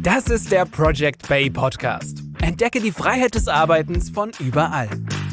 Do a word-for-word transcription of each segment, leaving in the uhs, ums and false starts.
Das ist der Project Bay Podcast. Entdecke die Freiheit des Arbeitens von überall.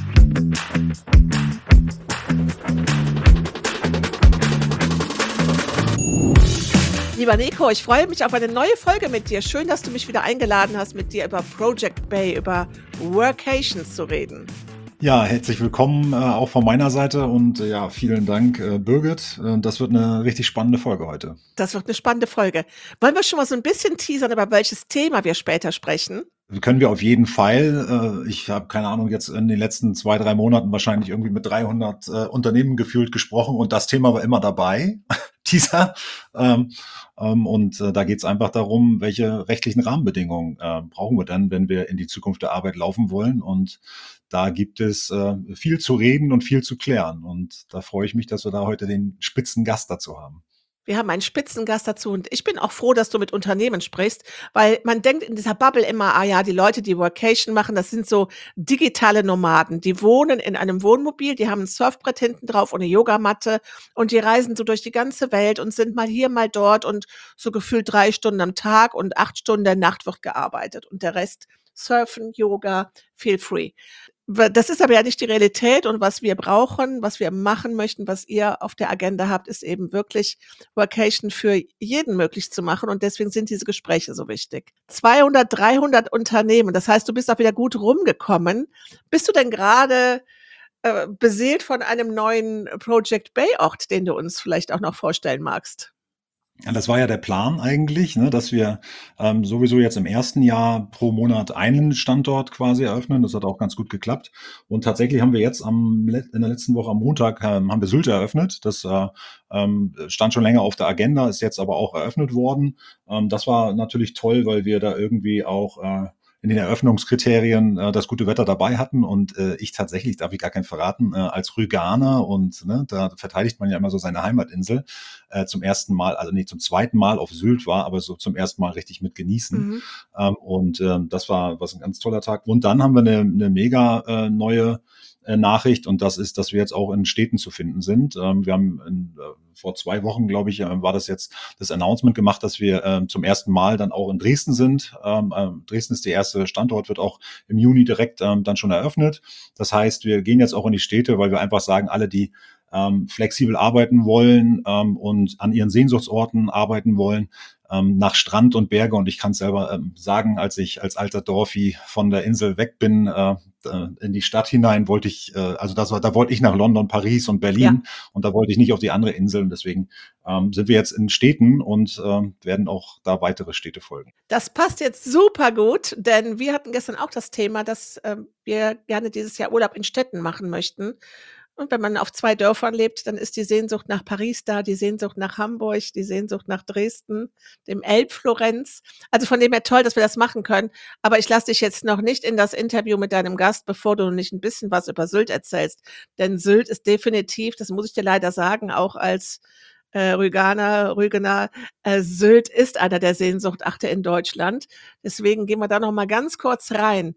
Lieber Nico, ich freue mich auf eine neue Folge mit dir. Schön, dass du mich wieder eingeladen hast, mit dir über Project Bay, über Workations zu reden. Ja, herzlich willkommen äh, auch von meiner Seite und äh, ja, vielen Dank, äh, Birgit. Äh, das wird eine richtig spannende Folge heute. Das wird eine spannende Folge. Wollen wir schon mal so ein bisschen teasern, über welches Thema wir später sprechen? Können wir auf jeden Fall. Äh, ich habe keine Ahnung, jetzt in den letzten zwei, drei Monaten wahrscheinlich irgendwie mit dreihundert äh, Unternehmen gefühlt gesprochen und das Thema war immer dabei, Teaser. Ähm, ähm, und äh, da geht es einfach darum, welche rechtlichen Rahmenbedingungen äh, brauchen wir dann, wenn wir in die Zukunft der Arbeit laufen wollen. Und da gibt es äh, viel zu reden und viel zu klären. Und da freue ich mich, dass wir da heute den spitzen Gast dazu haben. Wir haben einen Spitzengast dazu und ich bin auch froh, dass du mit Unternehmen sprichst, weil man denkt in dieser Bubble immer, ah ja, die Leute, die Workation machen, das sind so digitale Nomaden. Die wohnen in einem Wohnmobil, die haben ein Surfbrett hinten drauf und eine Yogamatte und die reisen so durch die ganze Welt und sind mal hier, mal dort und so gefühlt drei Stunden am Tag und acht Stunden der Nacht wird gearbeitet und der Rest Surfen, Yoga, feel free. Das ist aber ja nicht die Realität und was wir brauchen, was wir machen möchten, was ihr auf der Agenda habt, ist eben wirklich Workation für jeden möglich zu machen und deswegen sind diese Gespräche so wichtig. zweihundert, dreihundert Unternehmen, das heißt, du bist auch wieder gut rumgekommen. Bist du denn gerade äh, beseelt von einem neuen Project Bay Ort, den du uns vielleicht auch noch vorstellen magst? Ja, das war ja der Plan eigentlich, ne, dass wir ähm, sowieso jetzt im ersten Jahr pro Monat einen Standort quasi eröffnen. Das hat auch ganz gut geklappt. Und tatsächlich haben wir jetzt am Let- in der letzten Woche am Montag ähm, haben wir Sylt eröffnet. Das äh, ähm, stand schon länger auf der Agenda, ist jetzt aber auch eröffnet worden. Ähm, das war natürlich toll, weil wir da irgendwie auch äh, in den Eröffnungskriterien äh, das gute Wetter dabei hatten und äh, ich tatsächlich, darf ich gar keinen verraten, äh, als Rüganer und ne, da verteidigt man ja immer so seine Heimatinsel, äh, zum ersten Mal, also nicht zum zweiten Mal auf Sylt war, aber so zum ersten Mal richtig mit genießen. Mhm. Ähm, und ähm, das war was ein ganz toller Tag. Und dann haben wir eine, eine mega äh, neue äh, Nachricht und das ist, dass wir jetzt auch in Städten zu finden sind. Ähm, wir haben in, äh, vor zwei Wochen, glaube ich, äh, war das jetzt das Announcement gemacht, dass wir ähm, zum ersten Mal dann auch in Dresden sind. Ähm, äh, Dresden ist der erste Standort, wird auch im Juni direkt ähm, dann schon eröffnet. Das heißt, wir gehen jetzt auch in die Städte, weil wir einfach sagen, alle, die ähm, flexibel arbeiten wollen ähm, und an ihren Sehnsuchtsorten arbeiten wollen, ähm, nach Strand und Berge. Und ich kann es selber ähm, sagen, als ich als alter Dorfi von der Insel weg bin, äh, in die Stadt hinein, wollte ich, äh, also das war, da wollte ich nach London, Paris und Berlin Ja. und da wollte ich nicht auf die andere Insel. Und deswegen ähm, sind wir jetzt in Städten und ähm, werden auch da weitere Städte folgen. Das passt jetzt super gut, denn wir hatten gestern auch das Thema, dass ähm, wir gerne dieses Jahr Urlaub in Städten machen möchten. Und wenn man auf zwei Dörfern lebt, dann ist die Sehnsucht nach Paris da, die Sehnsucht nach Hamburg, die Sehnsucht nach Dresden, dem Elbflorenz. Also von dem her toll, dass wir das machen können. Aber ich lasse dich jetzt noch nicht in das Interview mit deinem Gast, bevor du nicht ein bisschen was über Sylt erzählst. Denn Sylt ist definitiv, das muss ich dir leider sagen, auch als äh, Rüganer, Rügener, äh, Sylt ist einer der Sehnsuchtachte in Deutschland. Deswegen gehen wir da noch mal ganz kurz rein.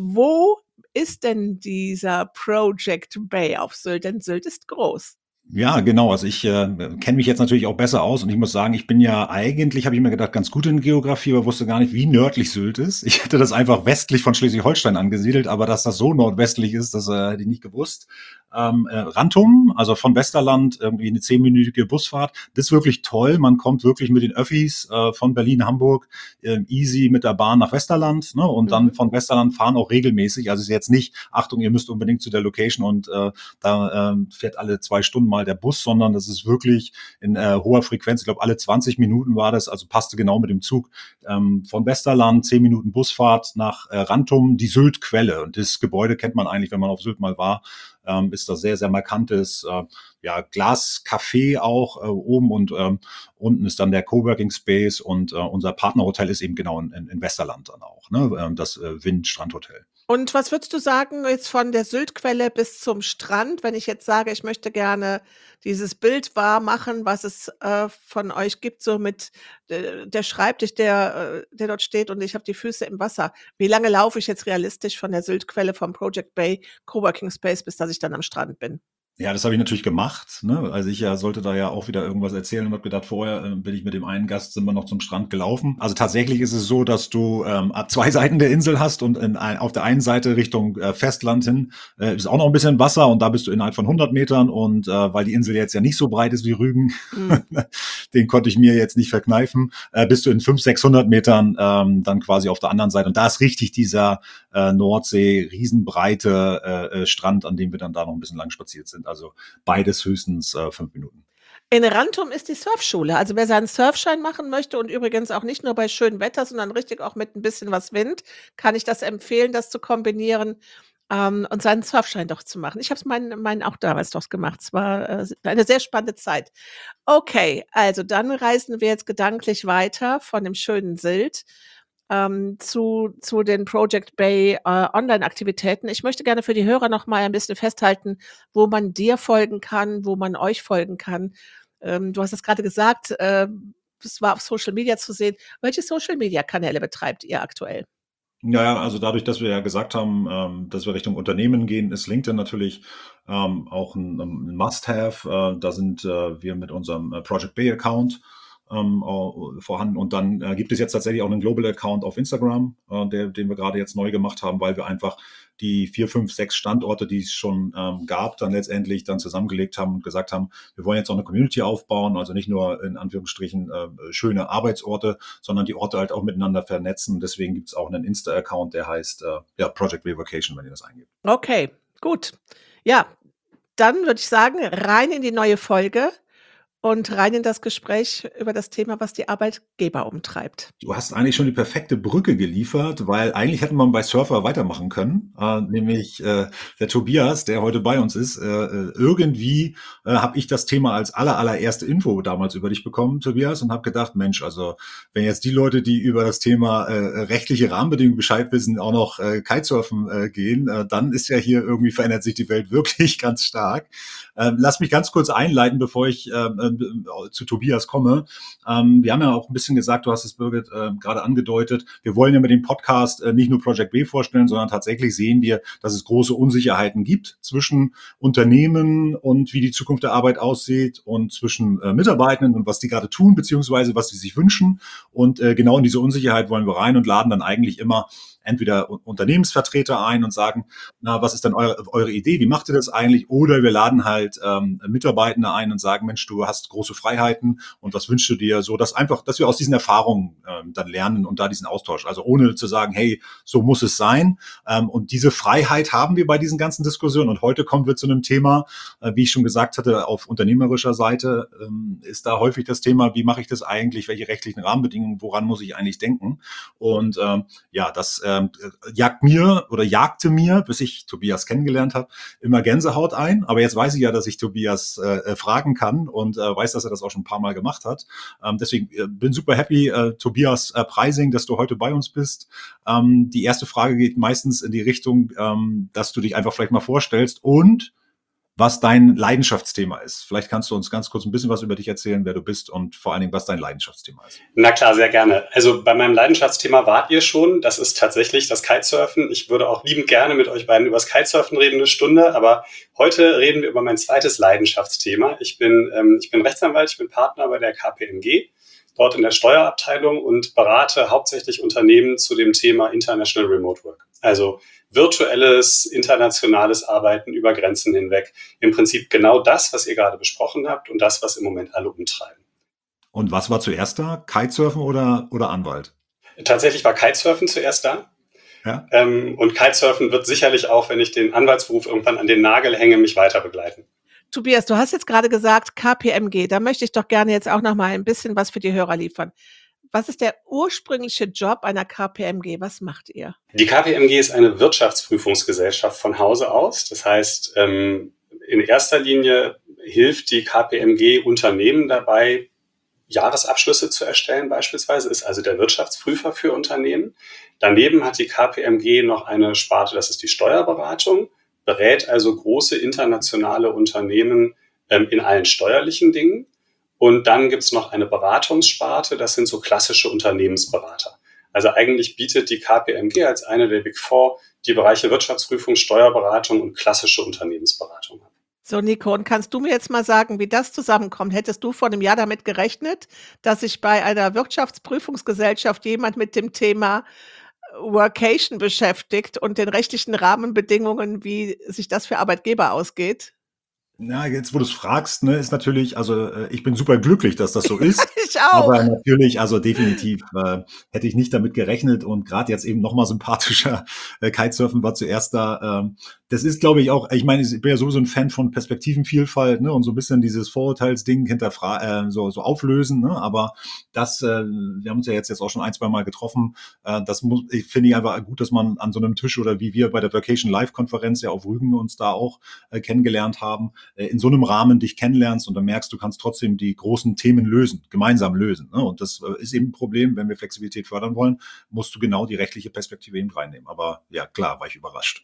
Wo ist denn dieser Project Bay auf Sylt? Denn Sylt ist groß. Ja, genau. Also ich äh, kenne mich jetzt natürlich auch besser aus und ich muss sagen, ich bin ja eigentlich, habe ich mir gedacht, ganz gut in Geografie, aber wusste gar nicht, wie nördlich Sylt ist. Ich hätte das einfach westlich von Schleswig-Holstein angesiedelt, aber dass das so nordwestlich ist, das äh, hätte ich nicht gewusst. Ähm, äh, Rantum, also von Westerland, irgendwie eine zehnminütige Busfahrt. Das ist wirklich toll. Man kommt wirklich mit den Öffis äh, von Berlin, Hamburg, äh, easy mit der Bahn nach Westerland, ne? Und dann Mhm. von Westerland fahren auch regelmäßig. Also es ist jetzt nicht, Achtung, ihr müsst unbedingt zu der Location und äh, da ähm, fährt alle zwei Stunden mal der Bus, sondern das ist wirklich in äh, hoher Frequenz. Ich glaube, alle zwanzig Minuten war das, also passte genau mit dem Zug. Ähm, von Westerland, zehn Minuten Busfahrt nach äh, Rantum, die Sylt-Quelle. Und das Gebäude kennt man eigentlich, wenn man auf Sylt mal war, ähm, ist das sehr, sehr markantes äh, ja, Glascafé auch äh, oben und ähm, unten ist dann der Coworking Space und äh, unser Partnerhotel ist eben genau in, in Westerland dann auch, ne? ähm, das äh, Wind Strandhotel. Und was würdest du sagen jetzt von der Syltquelle bis zum Strand, wenn ich jetzt sage, ich möchte gerne dieses Bild wahr machen, was es äh, von euch gibt, so mit äh, der Schreibtisch, der, äh, der dort steht und ich habe die Füße im Wasser. Wie lange laufe ich jetzt realistisch von der Syltquelle vom Project Bay Coworking Space, bis dass ich dann am Strand bin? Ja, das habe ich natürlich gemacht, ne? Also ich ja sollte da ja auch wieder irgendwas erzählen und habe gedacht, vorher äh, bin ich mit dem einen Gast, sind wir noch zum Strand gelaufen. Also tatsächlich ist es so, dass du ähm, zwei Seiten der Insel hast und in ein, auf der einen Seite Richtung äh, Festland hin äh, ist auch noch ein bisschen Wasser und da bist du innerhalb von hundert Metern und äh, weil die Insel jetzt ja nicht so breit ist wie Rügen, Mhm. den konnte ich mir jetzt nicht verkneifen, äh, bist du in fünfhundert, sechshundert Metern ähm, dann quasi auf der anderen Seite und da ist richtig dieser äh, Nordsee, riesenbreite äh, äh, Strand, an dem wir dann da noch ein bisschen lang spaziert sind. Also beides höchstens äh, fünf Minuten. In Rantum ist die Surfschule. Also, wer seinen Surfschein machen möchte und übrigens auch nicht nur bei schönem Wetter, sondern richtig auch mit 'n bisschen was Wind, kann ich das empfehlen, das zu kombinieren, ähm, und seinen Surfschein doch zu machen. Ich habe es meinen meinen auch damals doch gemacht. Es war, äh, s eine sehr spannende Zeit. Okay, also dann reisen wir jetzt gedanklich weiter von dem schönen Sylt, ähm, zu zu den Project Bay, äh, Online-Aktivitäten. Ich möchte gerne für die Hörer noch mal ein bisschen festhalten, wo man dir folgen kann, wo man euch folgen kann. Ähm, du hast es grade gesagt, ähm, es war auf Social Media zu sehen. Welche Social-Media-Kanäle betreibt ihr aktuell? Ja, ja, also dadurch, dass wir ja gesagt haben, ähm, dass wir Richtung Unternehmen gehen, ist LinkedIn natürlich ähm, auch ein, ein Must-have. Äh, da sind äh, wir mit unserem äh, Project Bay Account ähm, au- vorhanden. Und dann äh, gibt es jetzt tatsächlich auch einen Global Account auf Instagram, äh, der, den wir gerade jetzt neu gemacht haben, weil wir einfach die vier, fünf, sechs Standorte, die es schon ähm, gab, dann letztendlich dann zusammengelegt haben und gesagt haben, wir wollen jetzt auch eine Community aufbauen, also nicht nur in Anführungsstrichen äh, schöne Arbeitsorte, sondern die Orte halt auch miteinander vernetzen. Deswegen gibt es auch einen Insta-Account, der heißt äh, ja, Project Revocation, wenn ihr das eingebt. Okay, gut. Ja, dann würde ich sagen, rein in die neue Folge und rein in das Gespräch über das Thema, was die Arbeitgeber umtreibt. Du hast eigentlich schon die perfekte Brücke geliefert, weil eigentlich hätte man bei Surfer weitermachen können, äh, nämlich äh, der Tobias, der heute bei uns ist. Äh, äh, irgendwie äh, habe ich das Thema als aller, allererste Info damals über dich bekommen, Tobias, und habe gedacht, Mensch, also wenn jetzt die Leute, die über das Thema äh, rechtliche Rahmenbedingungen Bescheid wissen, auch noch äh, Kitesurfen äh, gehen, äh, dann ist ja hier irgendwie verändert sich die Welt wirklich ganz stark. Ähm, lass mich ganz kurz einleiten, bevor ich ähm, äh, zu Tobias komme. Ähm, wir haben ja auch ein bisschen gesagt, du hast es, Birgit, äh, gerade angedeutet, wir wollen ja mit dem Podcast äh, nicht nur Project B vorstellen, sondern tatsächlich sehen wir, dass es große Unsicherheiten gibt zwischen Unternehmen und wie die Zukunft der Arbeit aussieht und zwischen äh, Mitarbeitenden und was die gerade tun, beziehungsweise was sie sich wünschen. Und äh, genau in diese Unsicherheit wollen wir rein und laden dann eigentlich immer entweder Unternehmensvertreter ein und sagen, na, was ist denn eure, eure Idee, wie macht ihr das eigentlich? Oder wir laden halt ähm, Mitarbeitende ein und sagen, Mensch, du hast große Freiheiten und was wünschst du dir? So, dass einfach, dass wir aus diesen Erfahrungen ähm, dann lernen und da diesen Austausch, also ohne zu sagen, hey, so muss es sein. Ähm, und diese Freiheit haben wir bei diesen ganzen Diskussionen. Und heute kommen wir zu einem Thema, äh, wie ich schon gesagt hatte, auf unternehmerischer Seite ähm, ist da häufig das Thema, wie mache ich das eigentlich, welche rechtlichen Rahmenbedingungen, woran muss ich eigentlich denken? Und ähm, ja, das ähm, jagt mir oder jagte mir, bis ich Tobias kennengelernt habe, immer Gänsehaut ein. Aber jetzt weiß ich ja, dass ich Tobias äh, fragen kann und äh, weiß, dass er das auch schon ein paar Mal gemacht hat. Ähm, deswegen äh, bin super happy, äh, Tobias äh, Preising, dass du heute bei uns bist. Ähm, die erste Frage geht meistens in die Richtung, ähm, dass du dich einfach vielleicht mal vorstellst und was dein Leidenschaftsthema ist. Vielleicht kannst du uns ganz kurz ein bisschen was über dich erzählen, wer du bist und vor allen Dingen, was dein Leidenschaftsthema ist. Na klar, sehr gerne. Also bei meinem Leidenschaftsthema wart ihr schon. Das ist tatsächlich das Kitesurfen. Ich würde auch liebend gerne mit euch beiden über das Kitesurfen reden, eine Stunde. Aber heute reden wir über mein zweites Leidenschaftsthema. Ich bin, ähm, ich bin Rechtsanwalt, ich bin Partner bei der K P M G, dort in der Steuerabteilung und berate hauptsächlich Unternehmen zu dem Thema International Remote Work. Also virtuelles, internationales Arbeiten über Grenzen hinweg. Im Prinzip genau das, was ihr gerade besprochen habt und das, was im Moment alle umtreiben. Und was war zuerst da? Kitesurfen oder, oder Anwalt? Tatsächlich war Kitesurfen zuerst da. Ja? Ähm, und Kitesurfen wird sicherlich auch, wenn ich den Anwaltsberuf irgendwann an den Nagel hänge, mich weiter begleiten. Tobias, du hast jetzt gerade gesagt K P M G. Da möchte ich doch gerne jetzt auch noch mal ein bisschen was für die Hörer liefern. Was ist der ursprüngliche Job einer K P M G? Was macht ihr? Die K P M G ist eine Wirtschaftsprüfungsgesellschaft von Hause aus. Das heißt, ähm, in erster Linie hilft die K P M G Unternehmen dabei, Jahresabschlüsse zu erstellen beispielsweise, ist also der Wirtschaftsprüfer für Unternehmen. Daneben hat die K P M G noch eine Sparte, das ist die Steuerberatung, berät also große internationale Unternehmen ähm, in allen steuerlichen Dingen. Und dann gibt es noch eine Beratungssparte, das sind so klassische Unternehmensberater. Also eigentlich bietet die K P M G als eine der Big Four die Bereiche Wirtschaftsprüfung, Steuerberatung und klassische Unternehmensberatung an. So, Nico, und kannst du mir jetzt mal sagen, wie das zusammenkommt? Hättest du vor einem Jahr damit gerechnet, dass sich bei einer Wirtschaftsprüfungsgesellschaft jemand mit dem Thema Workation beschäftigt und den rechtlichen Rahmenbedingungen, wie sich das für Arbeitgeber ausgeht? Na, jetzt, wo du's fragst, ne, ist natürlich also, äh, ich bin super glücklich, dass das so ist. Ich auch. Aber natürlich, also definitiv, äh, hätte ich nicht damit gerechnet und gerade jetzt eben noch mal sympathischer, äh, Kitesurfen war zuerst da. Ähm, das ist, glaube ich, auch ich meine, ich bin ja sowieso ein Fan von Perspektivenvielfalt, ne, und so ein bisschen dieses Vorurteilsding hinterfra äh, so so auflösen, ne? Aber das, äh wir haben uns ja jetzt jetzt auch schon ein, zwei Mal getroffen. Äh, das muss ich finde ich einfach gut, dass man an so einem Tisch oder wie wir bei der Vacation Live-Konferenz ja auf Rügen uns da auch, äh, kennengelernt haben, äh, in so einem Rahmen dich kennenlernst und dann merkst, du kannst trotzdem die großen Themen lösen, gemeinsam lösen. Ne? Und das äh, ist eben ein Problem, wenn wir Flexibilität fördern wollen, musst du genau die rechtliche Perspektive eben reinnehmen. Aber ja, klar, war ich überrascht.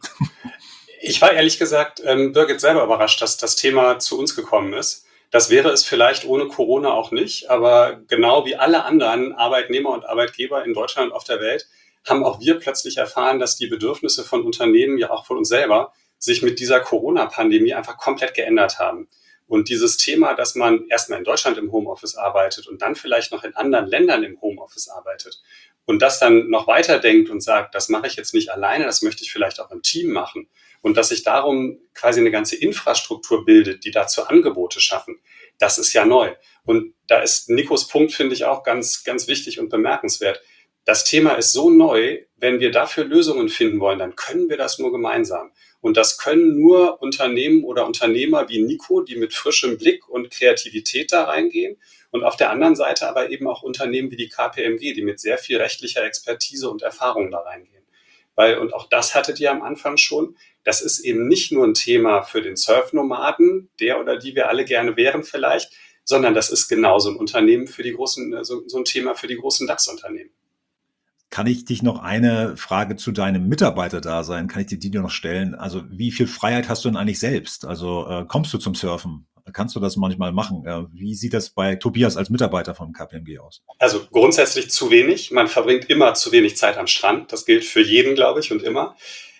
Ich war ehrlich gesagt, ähm, Birgit, selber überrascht, dass das Thema zu uns gekommen ist. Das wäre es vielleicht ohne Corona auch nicht, aber genau wie alle anderen Arbeitnehmer und Arbeitgeber in Deutschland und auf der Welt haben auch wir plötzlich erfahren, dass die Bedürfnisse von Unternehmen, ja auch von uns selber, sich mit dieser Corona-Pandemie einfach komplett geändert haben. Und dieses Thema, dass man erstmal in Deutschland im Homeoffice arbeitet und dann vielleicht noch in anderen Ländern im Homeoffice arbeitet und das dann noch weiterdenkt und sagt, das mache ich jetzt nicht alleine, das möchte ich vielleicht auch im Team machen und dass sich darum quasi eine ganze Infrastruktur bildet, die dazu Angebote schaffen, das ist ja neu. Und da ist Nikos Punkt, finde ich, auch ganz, ganz wichtig und bemerkenswert. Das Thema ist so neu, wenn wir dafür Lösungen finden wollen, dann können wir das nur gemeinsam. Und das können nur Unternehmen oder Unternehmer wie Nico, die mit frischem Blick und Kreativität da reingehen. Und auf der anderen Seite aber eben auch Unternehmen wie die K P M G, die mit sehr viel rechtlicher Expertise und Erfahrung da reingehen. Weil, und auch das hattet ihr am Anfang schon, das ist eben nicht nur ein Thema für den Surfnomaden, der oder die wir alle gerne wären vielleicht, sondern das ist genauso ein Unternehmen für die großen, so, so ein Thema für die großen DAX-Unternehmen. Kann ich dich noch eine Frage zu deinem Mitarbeiterdasein, kann ich dir die noch stellen? Also wie viel Freiheit hast du denn eigentlich selbst? Also äh, kommst du zum Surfen? Kannst du das manchmal machen? Äh, wie sieht das bei Tobias als Mitarbeiter von K P M G aus? Also grundsätzlich zu wenig. Man verbringt immer zu wenig Zeit am Strand. Das gilt für jeden, glaube ich, und immer.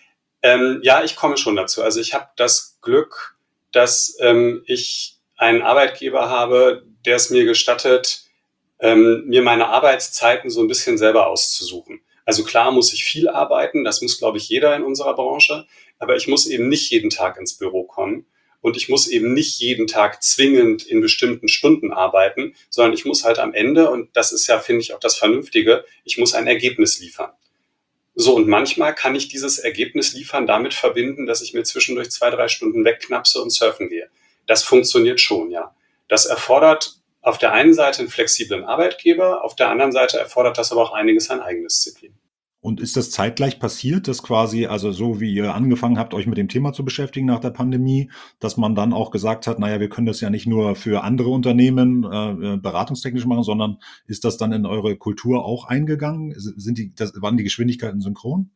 Ähm, ja, ich komme schon dazu. Also ich habe das Glück, dass ähm, ich einen Arbeitgeber habe, der es mir gestattet, ähm, mir meine Arbeitszeiten so ein bisschen selber auszusuchen. Also klar muss ich viel arbeiten, das muss, glaube ich, jeder in unserer Branche, aber ich muss eben nicht jeden Tag ins Büro kommen und ich muss eben nicht jeden Tag zwingend in bestimmten Stunden arbeiten, sondern ich muss halt am Ende, und das ist ja, finde ich, auch das Vernünftige, ich muss ein Ergebnis liefern. So, und manchmal kann ich dieses Ergebnis liefern damit verbinden, dass ich mir zwischendurch zwei, drei Stunden wegknapse und surfen gehe. Das funktioniert schon, ja. Das erfordert auf der einen Seite einen flexiblen Arbeitgeber, auf der anderen Seite erfordert das aber auch einiges an Eigendisziplin. Und ist das zeitgleich passiert, dass quasi, also so wie ihr angefangen habt, euch mit dem Thema zu beschäftigen nach der Pandemie, dass man dann auch gesagt hat, naja, wir können das ja nicht nur für andere Unternehmen äh, beratungstechnisch machen, sondern ist das dann in eure Kultur auch eingegangen? Sind die, das, waren die Geschwindigkeiten synchron?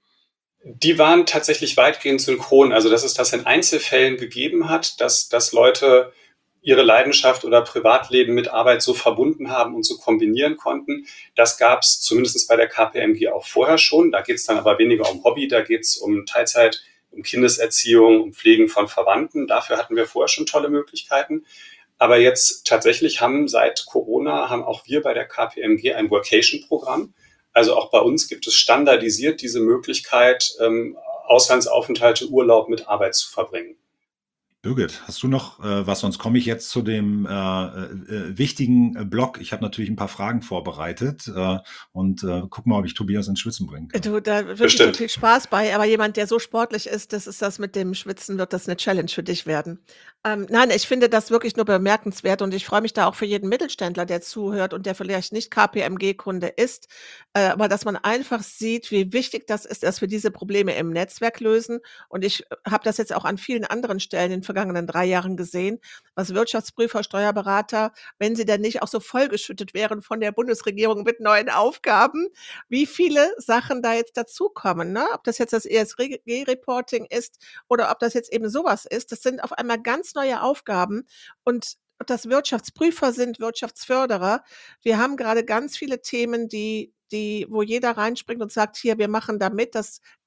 Die waren tatsächlich weitgehend synchron. Also dass es das in Einzelfällen gegeben hat, dass, dass Leute ihre Leidenschaft oder Privatleben mit Arbeit so verbunden haben und so kombinieren konnten. Das gab es zumindest bei der K P M G auch vorher schon. Da geht es dann aber weniger um Hobby, da geht es um Teilzeit, um Kindeserziehung, um Pflegen von Verwandten. Dafür hatten wir vorher schon tolle Möglichkeiten. Aber jetzt tatsächlich haben seit Corona, haben auch wir bei der K P M G ein Workation-Programm. Also auch bei uns gibt es standardisiert diese Möglichkeit, ähm, Auslandsaufenthalte, Urlaub mit Arbeit zu verbringen. Birgit, hast du noch äh, was? Sonst komme ich jetzt zu dem äh, äh, wichtigen äh, Block. Ich habe natürlich ein paar Fragen vorbereitet äh, und äh, guck mal, ob ich Tobias ins Schwitzen bringen kann. Du, da wirklich so Bestimmt. viel Spaß bei, aber jemand, der so sportlich ist, das ist das mit dem Schwitzen, wird das eine Challenge für dich werden. Ähm, nein, ich finde das wirklich nur bemerkenswert und ich freue mich da auch für jeden Mittelständler, der zuhört und der vielleicht nicht K P M G-Kunde ist, äh, aber dass man einfach sieht, wie wichtig das ist, dass wir diese Probleme im Netzwerk lösen. Und ich habe das jetzt auch an vielen anderen Stellen in den vergangenen drei Jahren gesehen, was Wirtschaftsprüfer, Steuerberater, wenn sie denn nicht auch so vollgeschüttet wären von der Bundesregierung mit neuen Aufgaben, wie viele Sachen da jetzt dazukommen, ne? Ob das jetzt das E S G-Reporting ist oder ob das jetzt eben sowas ist. Das sind auf einmal ganz neue Aufgaben und ob das Wirtschaftsprüfer sind, Wirtschaftsförderer. Wir haben gerade ganz viele Themen, die, die, wo jeder reinspringt und sagt, hier, wir machen da mit. Das ist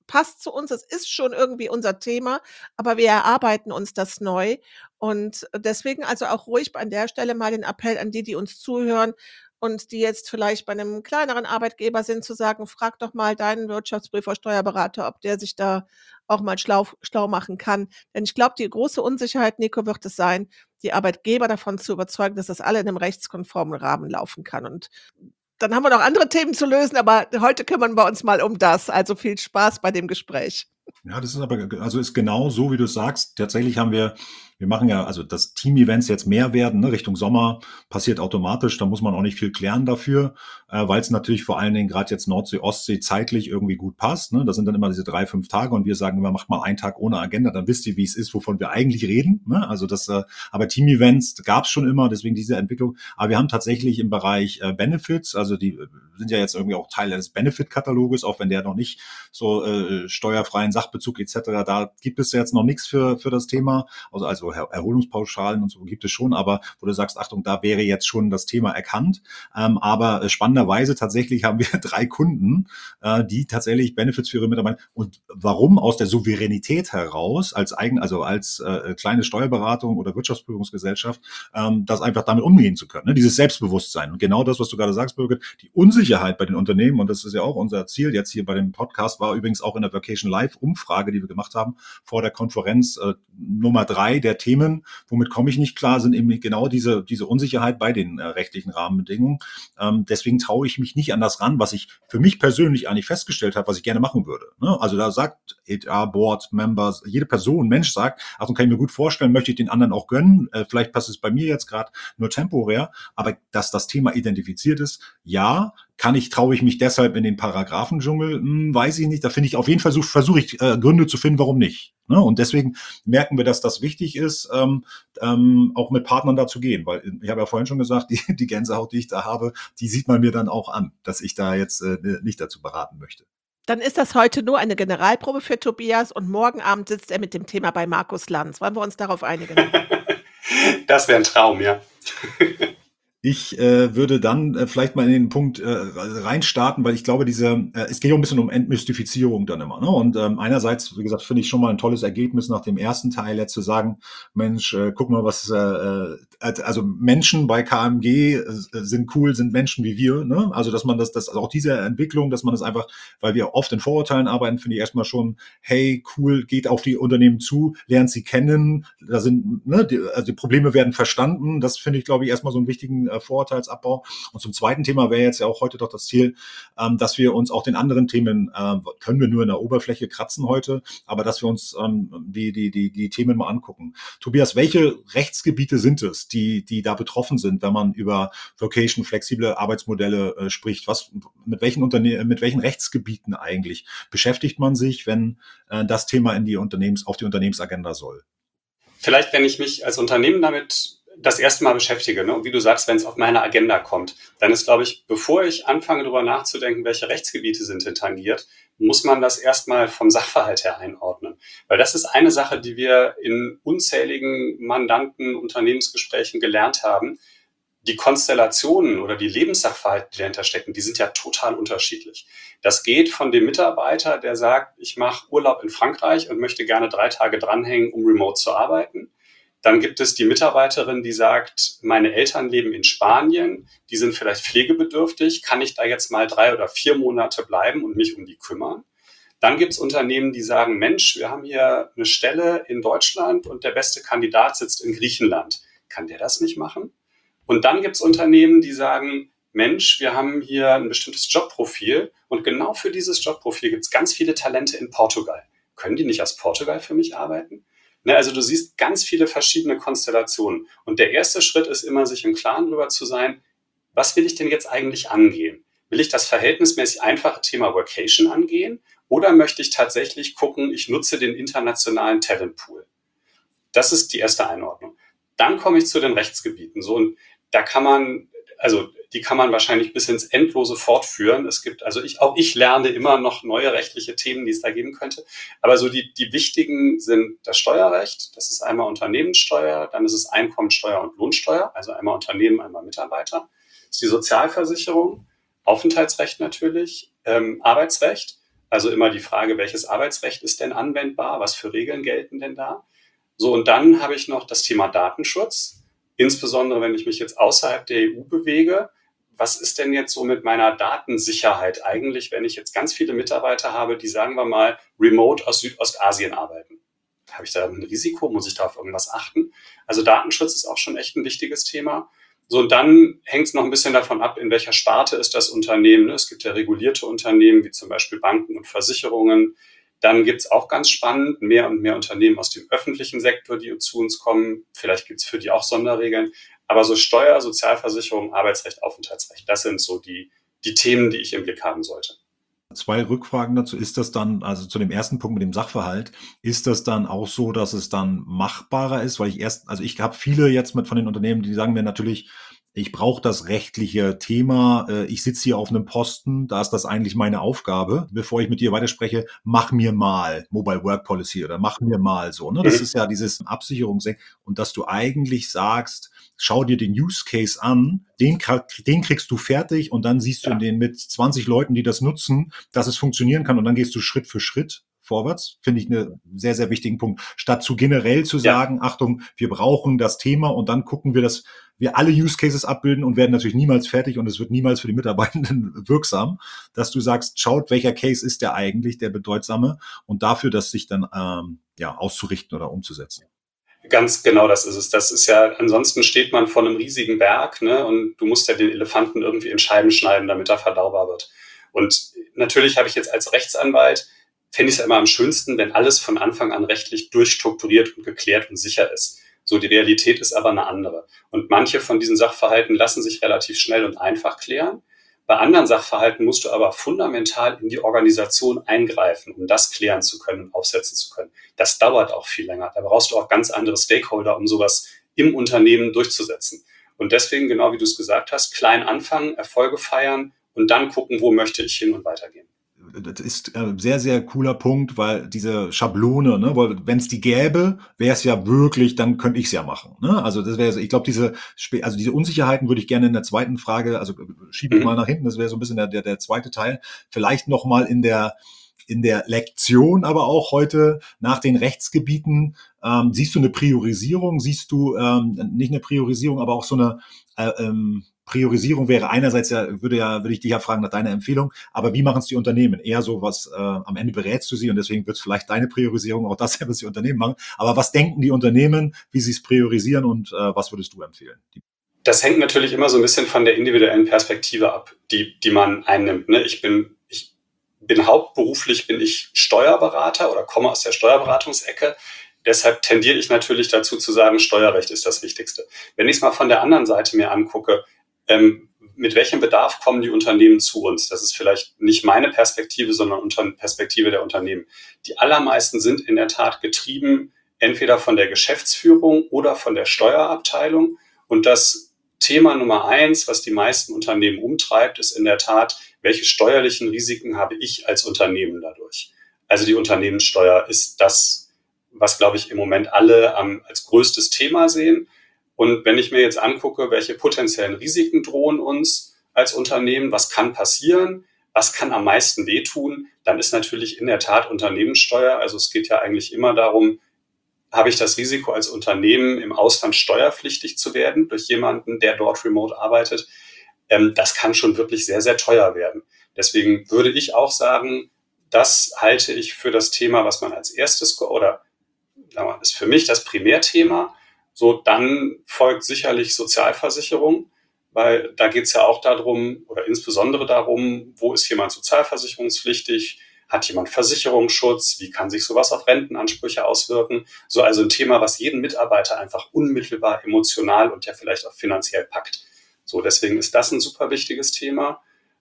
passt zu uns, es ist schon irgendwie unser Thema, aber wir erarbeiten uns das neu. Und deswegen also auch ruhig an der Stelle mal den Appell an die, die uns zuhören und die jetzt vielleicht bei einem kleineren Arbeitgeber sind, zu sagen: „Frag doch mal deinen Wirtschaftsprüfer, Steuerberater, ob der sich da auch mal schlau schlau machen kann.“ Denn ich glaube, die große Unsicherheit, Nico, wird es sein, die Arbeitgeber davon zu überzeugen, dass das alle in einem rechtskonformen Rahmen laufen kann. Und dann haben wir noch andere Themen zu lösen, aber heute kümmern wir uns mal um das. Also, viel Spaß bei dem Gespräch. Ja, das ist aber ge also, ist genau so, wie du sagst. Tatsächlich haben wir wir machen ja also, dass Team-Events jetzt mehr werden, ne, Richtung Sommer, passiert automatisch. Da muss man auch nicht viel klären dafür, äh, weil es natürlich vor allen Dingen gerade jetzt Nordsee, Ostsee zeitlich irgendwie gut passt, ne? Das sind dann immer diese drei fünf Tage und wir sagen immer: „Macht mal einen Tag ohne Agenda, dann wisst ihr, wie es ist, wovon wir eigentlich reden“, ne? Also, das, äh aber Team-Events gab's schon immer, deswegen diese Entwicklung. Aber wir haben tatsächlich im Bereich, äh, Benefits, also, die, äh, sind ja jetzt irgendwie auch Teil des Benefit-Kataloges, auch wenn der noch nicht so, äh, steuerfreien Sachbezug et cetera, da gibt es ja jetzt noch nichts für für das Thema. Also also Er Erholungspauschalen und so gibt es schon, aber wo du sagst: „Achtung, da wäre jetzt schon das Thema erkannt.“ Ähm, aber, äh, spannenderweise tatsächlich haben wir drei Kunden, äh, die tatsächlich Benefits für ihre Mitarbeiter und warum? Aus der Souveränität heraus als eigen also, als, äh, kleine Steuerberatung oder Wirtschaftsprüfungsgesellschaft, ähm, das einfach damit umgehen zu können, ne? Dieses Selbstbewusstsein. Und genau das, was du gerade sagst, Birgit, die Unsicherheit bei den Unternehmen, und das ist ja auch unser Ziel jetzt hier bei dem Podcast, war übrigens auch in der Vacation Live Umfrage, die wir gemacht haben vor der Konferenz, äh, Nummer drei der Themen, womit komme ich nicht klar, sind eben genau diese, diese Unsicherheit bei den äh, rechtlichen Rahmenbedingungen. Ähm, deswegen traue ich mich nicht an das ran, was ich für mich persönlich eigentlich festgestellt habe, was ich gerne machen würde. Ne? Also da sagt H R, Board, Members, jede Person, Mensch sagt, ach, kann ich mir gut vorstellen, möchte ich den anderen auch gönnen. Äh, vielleicht passt es bei mir jetzt gerade nur temporär, aber dass das Thema identifiziert ist, ja. Kann ich, traue ich mich deshalb in den Paragraphendschungel? Hm, weiß ich nicht. Da finde ich auf jeden Fall, versuche versuch ich äh, Gründe zu finden, warum nicht. Ne? Und deswegen merken wir, dass das wichtig ist, ähm, ähm, auch mit Partnern da zu gehen. Weil ich habe ja vorhin schon gesagt, die, die Gänsehaut, die ich da habe, die sieht man mir dann auch an, dass ich da jetzt äh, nicht dazu beraten möchte. Dann ist das heute nur eine Generalprobe für Tobias und morgen Abend sitzt er mit dem Thema bei Markus Lanz. Wollen wir uns darauf einigen? Das wäre ein Traum, ja. Ich äh, würde dann äh, vielleicht mal in den Punkt äh, reinstarten, weil ich glaube, diese, äh, es geht ja ein bisschen um Entmystifizierung dann immer. Ne? Und ähm, einerseits, wie gesagt, finde ich schon mal ein tolles Ergebnis nach dem ersten Teil jetzt zu sagen, Mensch, äh, guck mal, was, äh, also Menschen bei K M G äh, sind cool, sind Menschen wie wir. Ne? Also dass man das, das, also auch diese Entwicklung, dass man das einfach, weil wir oft in Vorurteilen arbeiten, finde ich erstmal schon, hey, cool, geht auf die Unternehmen zu, lernt sie kennen, da sind, ne, die, also die Probleme werden verstanden. Das finde ich, glaube ich, erstmal so einen wichtigen Vorurteilsabbau. Und zum zweiten Thema wäre jetzt ja auch heute doch das Ziel, ähm, dass wir uns auch den anderen Themen, äh, können wir nur in der Oberfläche kratzen heute, aber dass wir uns ähm, die, die, die, die Themen mal angucken. Tobias, welche Rechtsgebiete sind es, die, die da betroffen sind, wenn man über Vocation, flexible Arbeitsmodelle äh, spricht? Was, mit welchen Unterne- mit welchen Rechtsgebieten eigentlich beschäftigt man sich, wenn äh, das Thema in die Unternehmens, auf die Unternehmensagenda soll? Vielleicht, wenn ich mich als Unternehmen damit das erste Mal beschäftige, ne? Und wie du sagst, wenn es auf meine Agenda kommt, dann ist, glaube ich, bevor ich anfange, darüber nachzudenken, welche Rechtsgebiete sind denn tangiert, muss man das erstmal vom Sachverhalt her einordnen. Weil das ist eine Sache, die wir in unzähligen Mandanten, Unternehmensgesprächen gelernt haben. Die Konstellationen oder die Lebenssachverhalte, die dahinter stecken, die sind ja total unterschiedlich. Das geht von dem Mitarbeiter, der sagt, ich mache Urlaub in Frankreich und möchte gerne drei Tage dranhängen, um remote zu arbeiten. Dann gibt es die Mitarbeiterin, die sagt, meine Eltern leben in Spanien, die sind vielleicht pflegebedürftig, kann ich da jetzt mal drei oder vier Monate bleiben und mich um die kümmern? Dann gibt es Unternehmen, die sagen, Mensch, wir haben hier eine Stelle in Deutschland und der beste Kandidat sitzt in Griechenland. Kann der das nicht machen? Und dann gibt es Unternehmen, die sagen, Mensch, wir haben hier ein bestimmtes Jobprofil und genau für dieses Jobprofil gibt es ganz viele Talente in Portugal. Können die nicht aus Portugal für mich arbeiten? Ne, also du siehst ganz viele verschiedene Konstellationen. Und der erste Schritt ist immer, sich im Klaren darüber zu sein, was will ich denn jetzt eigentlich angehen? Will ich das verhältnismäßig einfache Thema Workation angehen? Oder möchte ich tatsächlich gucken, ich nutze den internationalen Talentpool? Das ist die erste Einordnung. Dann komme ich zu den Rechtsgebieten. So, und da kann man, also die kann man wahrscheinlich bis ins Endlose fortführen. Es gibt, also ich, auch ich lerne immer noch neue rechtliche Themen, die es da geben könnte. Aber so die, die wichtigen sind das Steuerrecht. Das ist einmal Unternehmenssteuer, dann ist es Einkommensteuer und Lohnsteuer, also einmal Unternehmen, einmal Mitarbeiter. Das ist die Sozialversicherung, Aufenthaltsrecht natürlich, ähm, Arbeitsrecht. Also immer die Frage, welches Arbeitsrecht ist denn anwendbar? Was für Regeln gelten denn da? So, und dann habe ich noch das Thema Datenschutz. Insbesondere, wenn ich mich jetzt außerhalb der E U bewege. Was ist denn jetzt so mit meiner Datensicherheit eigentlich, wenn ich jetzt ganz viele Mitarbeiter habe, die, sagen wir mal, remote aus Südostasien arbeiten? Habe ich da ein Risiko? Muss ich da auf irgendwas achten? Also Datenschutz ist auch schon echt ein wichtiges Thema. So, und dann hängt es noch ein bisschen davon ab, in welcher Sparte ist das Unternehmen. Es gibt ja regulierte Unternehmen, wie zum Beispiel Banken und Versicherungen. Dann gibt es auch ganz spannend mehr und mehr Unternehmen aus dem öffentlichen Sektor, die zu uns kommen. Vielleicht gibt es für die auch Sonderregeln. Aber so Steuer, Sozialversicherung, Arbeitsrecht, Aufenthaltsrecht, das sind so die, die Themen, die ich im Blick haben sollte. Zwei Rückfragen dazu. Ist das dann, also zu dem ersten Punkt mit dem Sachverhalt, ist das dann auch so, dass es dann machbarer ist? Weil ich erst, also ich habe viele jetzt mit von den Unternehmen, die sagen mir natürlich, ich brauche das rechtliche Thema, äh, ich sitze hier auf einem Posten, da ist das eigentlich meine Aufgabe. Bevor ich mit dir weiterspreche, mach mir mal Mobile Work Policy oder mach mir mal so. Ne? Das Mhm. ist ja dieses Absicherungsding. Und dass du eigentlich sagst, schau dir den Use Case an, den, den kriegst du fertig und dann siehst du Ja. in den mit zwanzig Leuten, die das nutzen, dass es funktionieren kann und dann gehst du Schritt für Schritt vorwärts, finde ich einen sehr, sehr wichtigen Punkt. Statt zu generell zu Ja. sagen, Achtung, wir brauchen das Thema und dann gucken wir, dass wir alle Use Cases abbilden und werden natürlich niemals fertig und es wird niemals für die Mitarbeitenden wirksam, dass du sagst, schaut, welcher Case ist der eigentlich, der bedeutsame und dafür, das sich dann ähm, ja, auszurichten oder umzusetzen. Ganz genau, das ist es. Das ist ja, ansonsten steht man vor einem riesigen Berg, ne, und du musst ja den Elefanten irgendwie in Scheiben schneiden, damit er verdaubar wird. Und natürlich habe ich jetzt als Rechtsanwalt, fände ich es ja immer am schönsten, wenn alles von Anfang an rechtlich durchstrukturiert und geklärt und sicher ist. So, die Realität ist aber eine andere. Und manche von diesen Sachverhalten lassen sich relativ schnell und einfach klären. Bei anderen Sachverhalten musst du aber fundamental in die Organisation eingreifen, um das klären zu können und aufsetzen zu können. Das dauert auch viel länger. Da brauchst du auch ganz andere Stakeholder, um sowas im Unternehmen durchzusetzen. Und deswegen, genau wie du es gesagt hast, klein anfangen, Erfolge feiern und dann gucken, wo möchte ich hin und weitergehen. Das ist ein sehr, sehr cooler Punkt, weil diese Schablone, ne, weil wenn es die gäbe, wäre es ja wirklich, dann könnte ich es ja machen. Ne? Also das wäre, ich glaube, diese, also diese Unsicherheiten würde ich gerne in der zweiten Frage, also schiebe ich Mhm. mal nach hinten, das wäre so ein bisschen der, der, der zweite Teil, vielleicht nochmal in der in der Lektion, aber auch heute nach den Rechtsgebieten, ähm, siehst du eine Priorisierung, siehst du ähm, nicht eine Priorisierung, aber auch so eine äh, ähm, Priorisierung wäre einerseits ja, würde ja, würde ich dich ja fragen nach deiner Empfehlung, aber wie machen es die Unternehmen? Eher so was, äh, am Ende berätst du sie und deswegen wird es vielleicht deine Priorisierung auch das, was die Unternehmen machen. Aber was denken die Unternehmen, wie sie es priorisieren und äh, was würdest du empfehlen? Das hängt natürlich immer so ein bisschen von der individuellen Perspektive ab, die, die man einnimmt. Ne? Ich bin, ich bin hauptberuflich bin ich Steuerberater oder komme aus der Steuerberatungsecke. Deshalb tendiere ich natürlich dazu zu sagen, Steuerrecht ist das Wichtigste. Wenn ich es mal von der anderen Seite mir angucke, ähm, mit welchem Bedarf kommen die Unternehmen zu uns? Das ist vielleicht nicht meine Perspektive, sondern unter Perspektive der Unternehmen. Die allermeisten sind in der Tat getrieben, entweder von der Geschäftsführung oder von der Steuerabteilung. Und das Thema Nummer eins, was die meisten Unternehmen umtreibt, ist in der Tat, welche steuerlichen Risiken habe ich als Unternehmen dadurch? Also die Unternehmenssteuer ist das, was, glaube ich, im Moment alle ähm, als größtes Thema sehen. Und wenn ich mir jetzt angucke, welche potenziellen Risiken drohen uns als Unternehmen, was kann passieren, was kann am meisten wehtun, dann ist natürlich in der Tat Unternehmenssteuer. Also es geht ja eigentlich immer darum, habe ich das Risiko als Unternehmen im Ausland steuerpflichtig zu werden durch jemanden, der dort remote arbeitet. Ähm, das kann schon wirklich sehr, sehr teuer werden. Deswegen würde ich auch sagen, das halte ich für das Thema, was man als erstes oder sagen wir, ist für mich das Primärthema. So, dann folgt sicherlich Sozialversicherung, weil da geht es ja auch darum, oder insbesondere darum, wo ist jemand sozialversicherungspflichtig, hat jemand Versicherungsschutz, wie kann sich sowas auf Rentenansprüche auswirken. So, also ein Thema, was jeden Mitarbeiter einfach unmittelbar emotional und ja vielleicht auch finanziell packt. So, deswegen ist das ein super wichtiges Thema.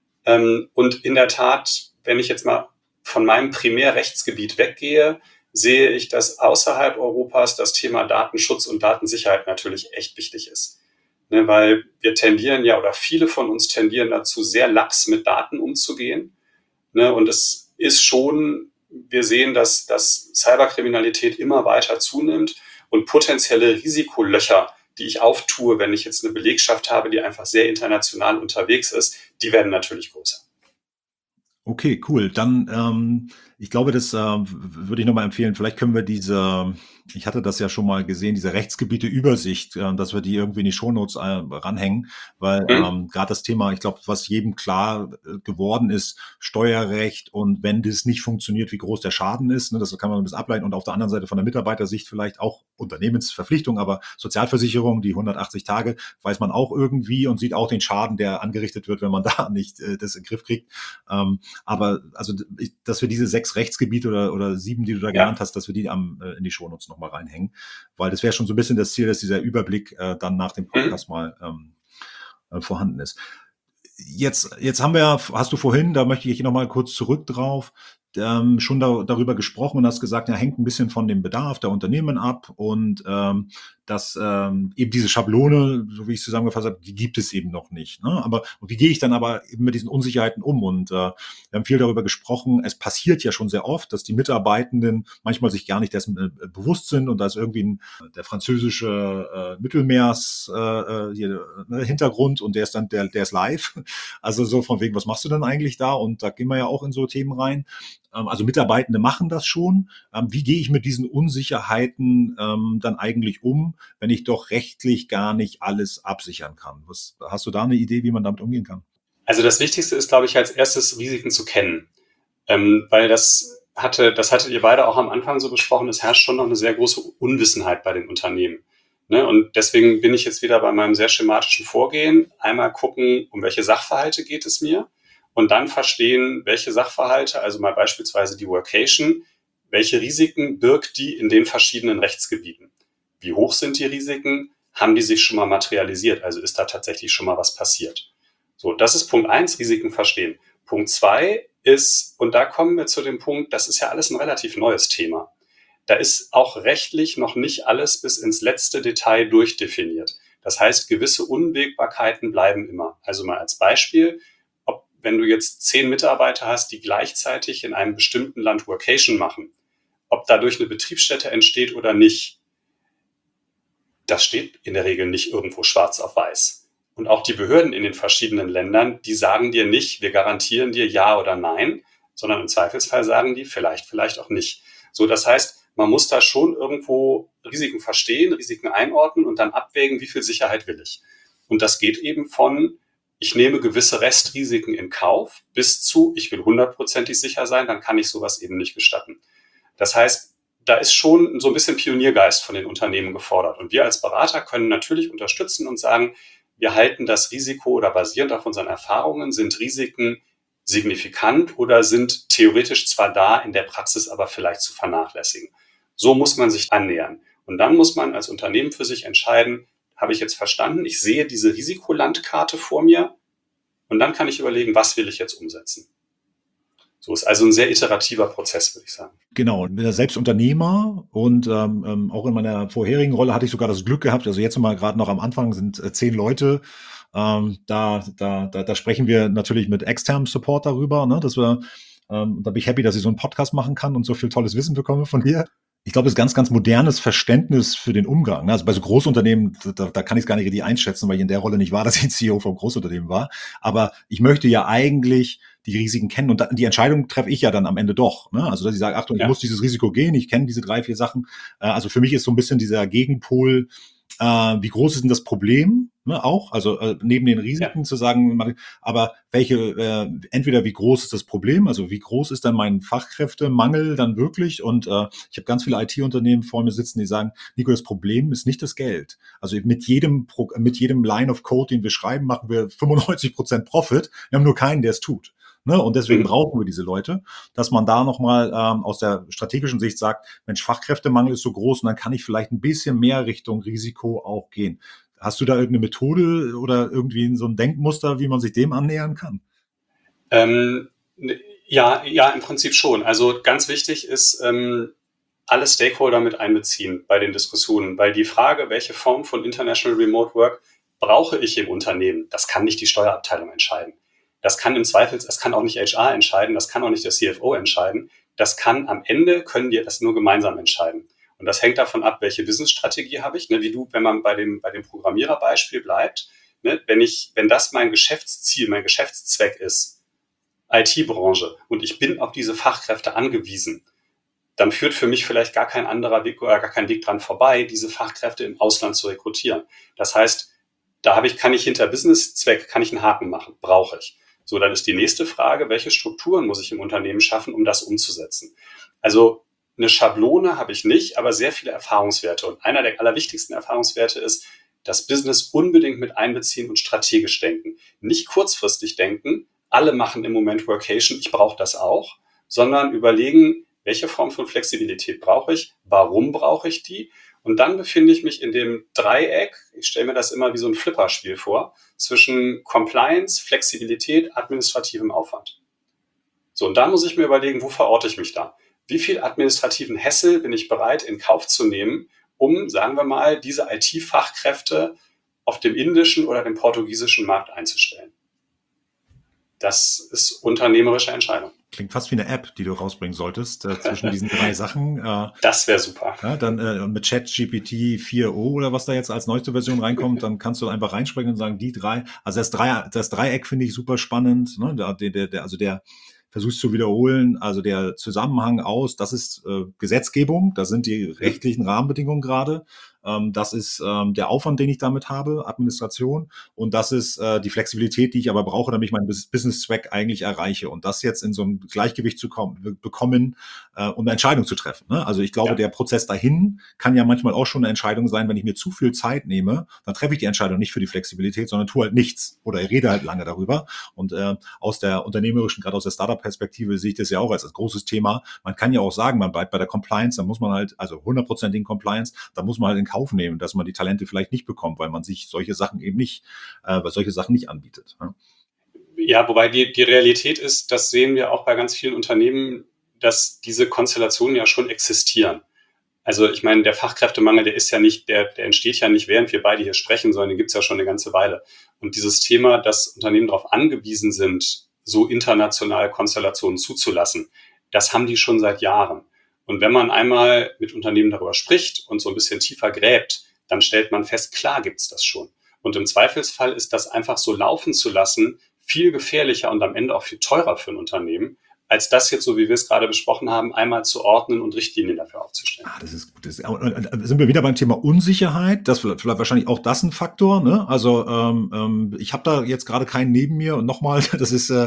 Und in der Tat, wenn ich jetzt mal von meinem Primärrechtsgebiet weggehe, sehe ich, dass außerhalb Europas das Thema Datenschutz und Datensicherheit natürlich echt wichtig ist. Ne, weil wir tendieren ja, oder viele von uns tendieren dazu, sehr lax mit Daten umzugehen. Ne, und es ist schon, wir sehen, dass, dass Cyberkriminalität immer weiter zunimmt und potenzielle Risikolöcher, die ich auftue, wenn ich jetzt eine Belegschaft habe, die einfach sehr international unterwegs ist, die werden natürlich größer. Okay, cool. Dann, ähm, ich glaube, das äh, w- würde ich nochmal empfehlen. Vielleicht können wir diese, ich hatte das ja schon mal gesehen, diese Rechtsgebiete-Übersicht, äh, dass wir die irgendwie in die Shownotes äh, ranhängen, weil Hm? ähm, gerade das Thema, ich glaube, was jedem klar äh, geworden ist, Steuerrecht und wenn das nicht funktioniert, wie groß der Schaden ist, ne, das kann man ein bisschen ableiten und auf der anderen Seite von der Mitarbeitersicht vielleicht auch Unternehmensverpflichtung, aber Sozialversicherung, die hundertachtzig Tage, weiß man auch irgendwie und sieht auch den Schaden, der angerichtet wird, wenn man da nicht äh, das in den Griff kriegt. Ähm, aber also, ich, dass wir diese sechs Rechtsgebiete oder, oder sieben, die du da Ja. genannt hast, dass wir die am, äh, in die Shownotes nochmal reinhängen. Weil das wäre schon so ein bisschen das Ziel, dass dieser Überblick äh, dann nach dem Hm? Podcast mal ähm, äh, vorhanden ist. Jetzt, jetzt haben wir, hast du vorhin, da möchte ich nochmal kurz zurück drauf, ähm, schon da, darüber gesprochen und hast gesagt, ja, hängt ein bisschen von dem Bedarf der Unternehmen ab und ähm, dass ähm, eben diese Schablone, so wie ich es zusammengefasst habe, die gibt es eben noch nicht. Ne? Aber und wie gehe ich dann aber eben mit diesen Unsicherheiten um? Und äh, wir haben viel darüber gesprochen. Es passiert ja schon sehr oft, dass die Mitarbeitenden manchmal sich gar nicht dessen äh, bewusst sind und da ist irgendwie ein, der französische äh, Mittelmeers äh, äh, hier, ne, Hintergrund und der ist dann der, der ist live. Also so von wegen, was machst du denn eigentlich da? Und da gehen wir ja auch in so Themen rein. Ähm, also Mitarbeitende machen das schon. Ähm, wie gehe ich mit diesen Unsicherheiten ähm, dann eigentlich um, wenn ich doch rechtlich gar nicht alles absichern kann? Was, hast du da eine Idee, wie man damit umgehen kann? Also das Wichtigste ist, glaube ich, als erstes Risiken zu kennen. Ähm, weil das hatte, das hattet ihr beide auch am Anfang so besprochen, es herrscht schon noch eine sehr große Unwissenheit bei den Unternehmen. Ne? Und deswegen bin ich jetzt wieder bei meinem sehr schematischen Vorgehen. Einmal gucken, um welche Sachverhalte geht es mir und dann verstehen, welche Sachverhalte, also mal beispielsweise die Workation, welche Risiken birgt die in den verschiedenen Rechtsgebieten? Wie hoch sind die Risiken? Haben die sich schon mal materialisiert? Also ist da tatsächlich schon mal was passiert? So, das ist Punkt eins, Risiken verstehen. Punkt zwei ist, und da kommen wir zu dem Punkt, das ist ja alles ein relativ neues Thema. Da ist auch rechtlich noch nicht alles bis ins letzte Detail durchdefiniert. Das heißt, gewisse Unwägbarkeiten bleiben immer. Also mal als Beispiel, ob, wenn du jetzt zehn Mitarbeiter hast, die gleichzeitig in einem bestimmten Land Workation machen, ob dadurch eine Betriebsstätte entsteht oder nicht, das steht in der Regel nicht irgendwo schwarz auf weiß. Und auch die Behörden in den verschiedenen Ländern, die sagen dir nicht, wir garantieren dir ja oder nein, sondern im Zweifelsfall sagen die vielleicht, vielleicht auch nicht. So, das heißt, man muss da schon irgendwo Risiken verstehen, Risiken einordnen und dann abwägen, wie viel Sicherheit will ich. Und das geht eben von, ich nehme gewisse Restrisiken in Kauf, bis zu, ich will hundertprozentig sicher sein, dann kann ich sowas eben nicht gestatten. Das heißt, da ist schon so ein bisschen Pioniergeist von den Unternehmen gefordert. Und wir als Berater können natürlich unterstützen und sagen, wir halten das Risiko oder basierend auf unseren Erfahrungen sind Risiken signifikant oder sind theoretisch zwar da, in der Praxis aber vielleicht zu vernachlässigen. So muss man sich annähern. Und dann muss man als Unternehmen für sich entscheiden, habe ich jetzt verstanden, ich sehe diese Risikolandkarte vor mir und dann kann ich überlegen, was will ich jetzt umsetzen. So ist also ein sehr iterativer Prozess, würde ich sagen. Genau, ich bin ja selbst Unternehmer und ähm, ähm, auch in meiner vorherigen Rolle hatte ich sogar das Glück gehabt, also jetzt mal gerade noch am Anfang sind äh, zehn Leute, ähm, da, da, da, da sprechen wir natürlich mit externem Support darüber, ne, dass wir, ähm, da bin ich happy, dass ich so einen Podcast machen kann und so viel tolles Wissen bekomme von dir. Ich glaube, es ist ganz, ganz modernes Verständnis für den Umgang. Ne? Also bei so Großunternehmen, da, da kann ich es gar nicht richtig einschätzen, weil ich in der Rolle nicht war, dass ich C E O vom Großunternehmen war. Aber ich möchte ja eigentlich die Risiken kennen und da, die Entscheidung treffe ich ja dann am Ende doch. Ne? Also dass ich sage, Achtung, ich Ja. muss dieses Risiko gehen, ich kenne diese drei, vier Sachen. Äh, also für mich ist so ein bisschen dieser Gegenpol, äh, wie groß ist denn das Problem? Ne, auch, also äh, neben den Risiken Ja. zu sagen, aber welche, äh, entweder wie groß ist das Problem, also wie groß ist dann mein Fachkräftemangel dann wirklich? Und äh, ich habe ganz viele I T-Unternehmen vor mir sitzen, die sagen, Nico, das Problem ist nicht das Geld. Also mit jedem Pro- mit jedem Line of Code, den wir schreiben, machen wir fünfundneunzig Prozent Profit. Wir haben nur keinen, der es tut. Ne? Und deswegen Mhm. brauchen wir diese Leute, dass man da nochmal ähm, aus der strategischen Sicht sagt, Mensch, Fachkräftemangel ist so groß und dann kann ich vielleicht ein bisschen mehr Richtung Risiko auch gehen. Hast du da irgendeine Methode oder irgendwie so ein Denkmuster, wie man sich dem annähern kann? Ähm, ja, ja, im Prinzip schon. Also ganz wichtig ist, ähm, alle Stakeholder mit einbeziehen bei den Diskussionen, weil die Frage, welche Form von International Remote Work brauche ich im Unternehmen, das kann nicht die Steuerabteilung entscheiden. Das kann im Zweifel, das kann auch nicht H R entscheiden, das kann auch nicht der C F O entscheiden. Das kann am Ende, können wir das nur gemeinsam entscheiden. Und das hängt davon ab, welche Business-Strategie habe ich. Ne, wie du, wenn man bei dem, bei dem Programmiererbeispiel bleibt, ne, wenn ich, wenn das mein Geschäftsziel, mein Geschäftszweck ist, I T-Branche und ich bin auf diese Fachkräfte angewiesen, dann führt für mich vielleicht gar kein anderer Weg oder gar kein Weg dran vorbei, diese Fachkräfte im Ausland zu rekrutieren. Das heißt, da habe ich, kann ich hinter Businesszweck, kann ich einen Haken machen, brauche ich. So, dann ist die nächste Frage, welche Strukturen muss ich im Unternehmen schaffen, um das umzusetzen? Also eine Schablone habe ich nicht, aber sehr viele Erfahrungswerte. Und einer der allerwichtigsten Erfahrungswerte ist, das Business unbedingt mit einbeziehen und strategisch denken. Nicht kurzfristig denken, alle machen im Moment Workation, ich brauche das auch, sondern überlegen, welche Form von Flexibilität brauche ich, warum brauche ich die? Und dann befinde ich mich in dem Dreieck, ich stelle mir das immer wie so ein Flipperspiel vor, zwischen Compliance, Flexibilität, administrativem Aufwand. So, und da muss ich mir überlegen, wo verorte ich mich da? Wie viel administrativen Hassel bin ich bereit in Kauf zu nehmen, um, sagen wir mal, diese I T-Fachkräfte auf dem indischen oder dem portugiesischen Markt einzustellen? Das ist unternehmerische Entscheidung. Klingt fast wie eine App, die du rausbringen solltest, äh, zwischen diesen drei Sachen. Äh, das wäre super. Ja, dann äh, mit ChatGPT vier Punkt0 oder was da jetzt als neueste Version reinkommt, dann kannst du einfach reinspringen und sagen, die drei, also das, drei, das Dreieck finde ich super spannend, ne? der, der, der, also der versuchst zu wiederholen, also der Zusammenhang aus, das ist äh, Gesetzgebung, das sind die rechtlichen Rahmenbedingungen gerade, ähm, das ist ähm, der Aufwand, den ich damit habe, Administration, und das ist äh, die Flexibilität, die ich aber brauche, damit ich meinen Business-Zweck eigentlich erreiche, und das jetzt in so ein Gleichgewicht zu kommen, bekommen, äh, um eine Entscheidung zu treffen. Ne? Also ich glaube, ja. der Prozess dahin kann ja manchmal auch schon eine Entscheidung sein, wenn ich mir zu viel Zeit nehme, dann treffe ich die Entscheidung nicht für die Flexibilität, sondern tue halt nichts oder ich rede halt lange darüber, und äh, aus der unternehmerischen, gerade aus der Startup-Perspektive sehe ich das ja auch als, als großes Thema. Man kann ja auch sagen, man bleibt bei der Compliance, da muss man halt, also hundertprozentigen Compliance, da muss man halt in Kauf nehmen, dass man die Talente vielleicht nicht bekommt, weil man sich solche Sachen eben nicht, äh, weil solche Sachen nicht anbietet. Ja, ja wobei die, die Realität ist, das sehen wir auch bei ganz vielen Unternehmen, dass diese Konstellationen ja schon existieren. Also ich meine, der Fachkräftemangel, der ist ja nicht, der, der entsteht ja nicht, während wir beide hier sprechen, sondern den gibt es ja schon eine ganze Weile. Und dieses Thema, dass Unternehmen darauf angewiesen sind, so internationale Konstellationen zuzulassen, das haben die schon seit Jahren. Und wenn man einmal mit Unternehmen darüber spricht und so ein bisschen tiefer gräbt, dann stellt man fest, klar gibt's das schon. Und im Zweifelsfall ist das einfach so laufen zu lassen viel gefährlicher und am Ende auch viel teurer für ein Unternehmen, als das jetzt, so wie wir es gerade besprochen haben, einmal zu ordnen und Richtlinien dafür aufzustellen. Ah, das ist gut. Das ist, sind wir wieder beim Thema Unsicherheit? Das ist vielleicht wahrscheinlich auch das ein Faktor. Ne? Also ähm, ähm, ich habe da jetzt gerade keinen neben mir, und nochmal, das ist äh,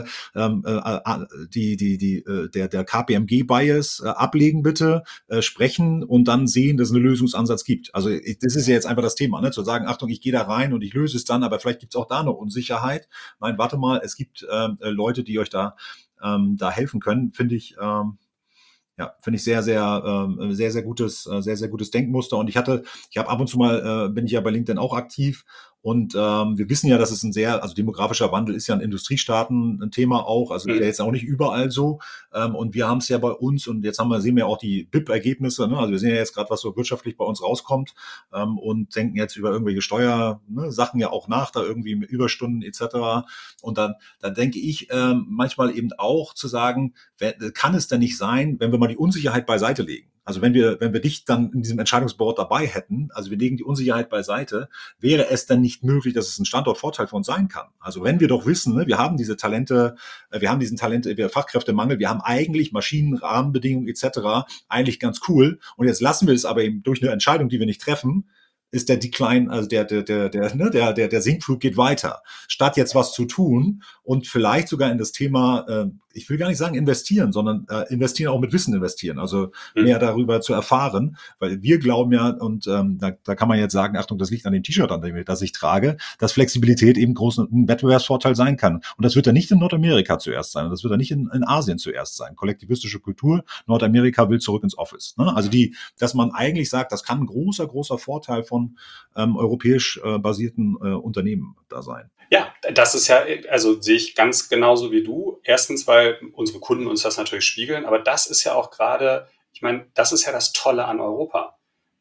äh, die die die äh, der der K P M G-Bias äh, ablegen bitte, äh, sprechen und dann sehen, dass es einen Lösungsansatz gibt. Also ich, das ist ja jetzt einfach das Thema, ne? Zu sagen, Achtung, ich gehe da rein und ich löse es dann, aber vielleicht gibt es auch da eine Unsicherheit. Nein, warte mal, es gibt äh, Leute, die euch da Ähm, da helfen können, finde ich, ähm, ja, finde ich sehr, sehr, ähm, sehr, sehr gutes, äh, sehr, sehr gutes Denkmuster. Und ich hatte, ich habe ab und zu mal, äh, bin ich ja bei LinkedIn auch aktiv. Und ähm, wir wissen ja, dass es ein sehr, also demografischer Wandel ist ja in Industriestaaten ein Thema auch, also mhm. der jetzt auch nicht überall so. Ähm, und wir haben es ja bei uns, und jetzt haben wir, sehen wir auch die B I P-Ergebnisse, ne? Also wir sehen ja jetzt gerade, was so wirtschaftlich bei uns rauskommt, ähm, und denken jetzt über irgendwelche Steuersachen, ne, ja auch nach, da irgendwie mit Überstunden et cetera. Und dann, dann denke ich ähm, manchmal eben auch zu sagen, wer, kann es denn nicht sein, wenn wir mal die Unsicherheit beiseite legen? Also wenn wir, wenn wir dich dann in diesem Entscheidungsboard dabei hätten, also wir legen die Unsicherheit beiseite, wäre es dann nicht möglich, dass es ein Standortvorteil für uns sein kann. Also wenn wir doch wissen, ne, wir haben diese Talente, wir haben diesen Talente, wir Fachkräftemangel, wir haben eigentlich Maschinen, Rahmenbedingungen et cetera eigentlich ganz cool. Und jetzt lassen wir es aber eben durch eine Entscheidung, die wir nicht treffen, ist der Decline, also der, der, der, der, ne, der, der, der Sinkflug geht weiter. Statt jetzt was zu tun und vielleicht sogar in das Thema, äh, ich will gar nicht sagen investieren, sondern äh, investieren auch mit Wissen investieren, also mhm. mehr darüber zu erfahren, weil wir glauben ja, und ähm, da, da kann man jetzt sagen, Achtung, das liegt an dem T-Shirt, an dem das ich trage, dass Flexibilität eben großen ein Wettbewerbsvorteil sein kann. Und das wird ja nicht in Nordamerika zuerst sein, das wird ja nicht in, in Asien zuerst sein. Kollektivistische Kultur, Nordamerika will zurück ins Office. Ne? Also die, dass man eigentlich sagt, das kann ein großer, großer Vorteil von ähm, europäisch äh, basierten äh, Unternehmen da sein. Ja, das ist ja, also sehe ich ganz genauso wie du. Erstens, weil unsere Kunden uns das natürlich spiegeln, aber das ist ja auch gerade, ich meine, das ist ja das Tolle an Europa.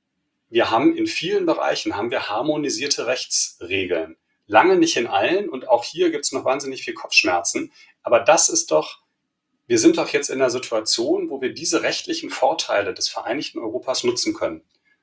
Wir haben in vielen Bereichen, haben wir harmonisierte Rechtsregeln. Lange nicht in allen, und auch hier gibt es noch wahnsinnig viel Kopfschmerzen, aber das ist doch, wir sind doch jetzt in einer Situation, wo wir diese rechtlichen Vorteile des Vereinigten Europas nutzen können.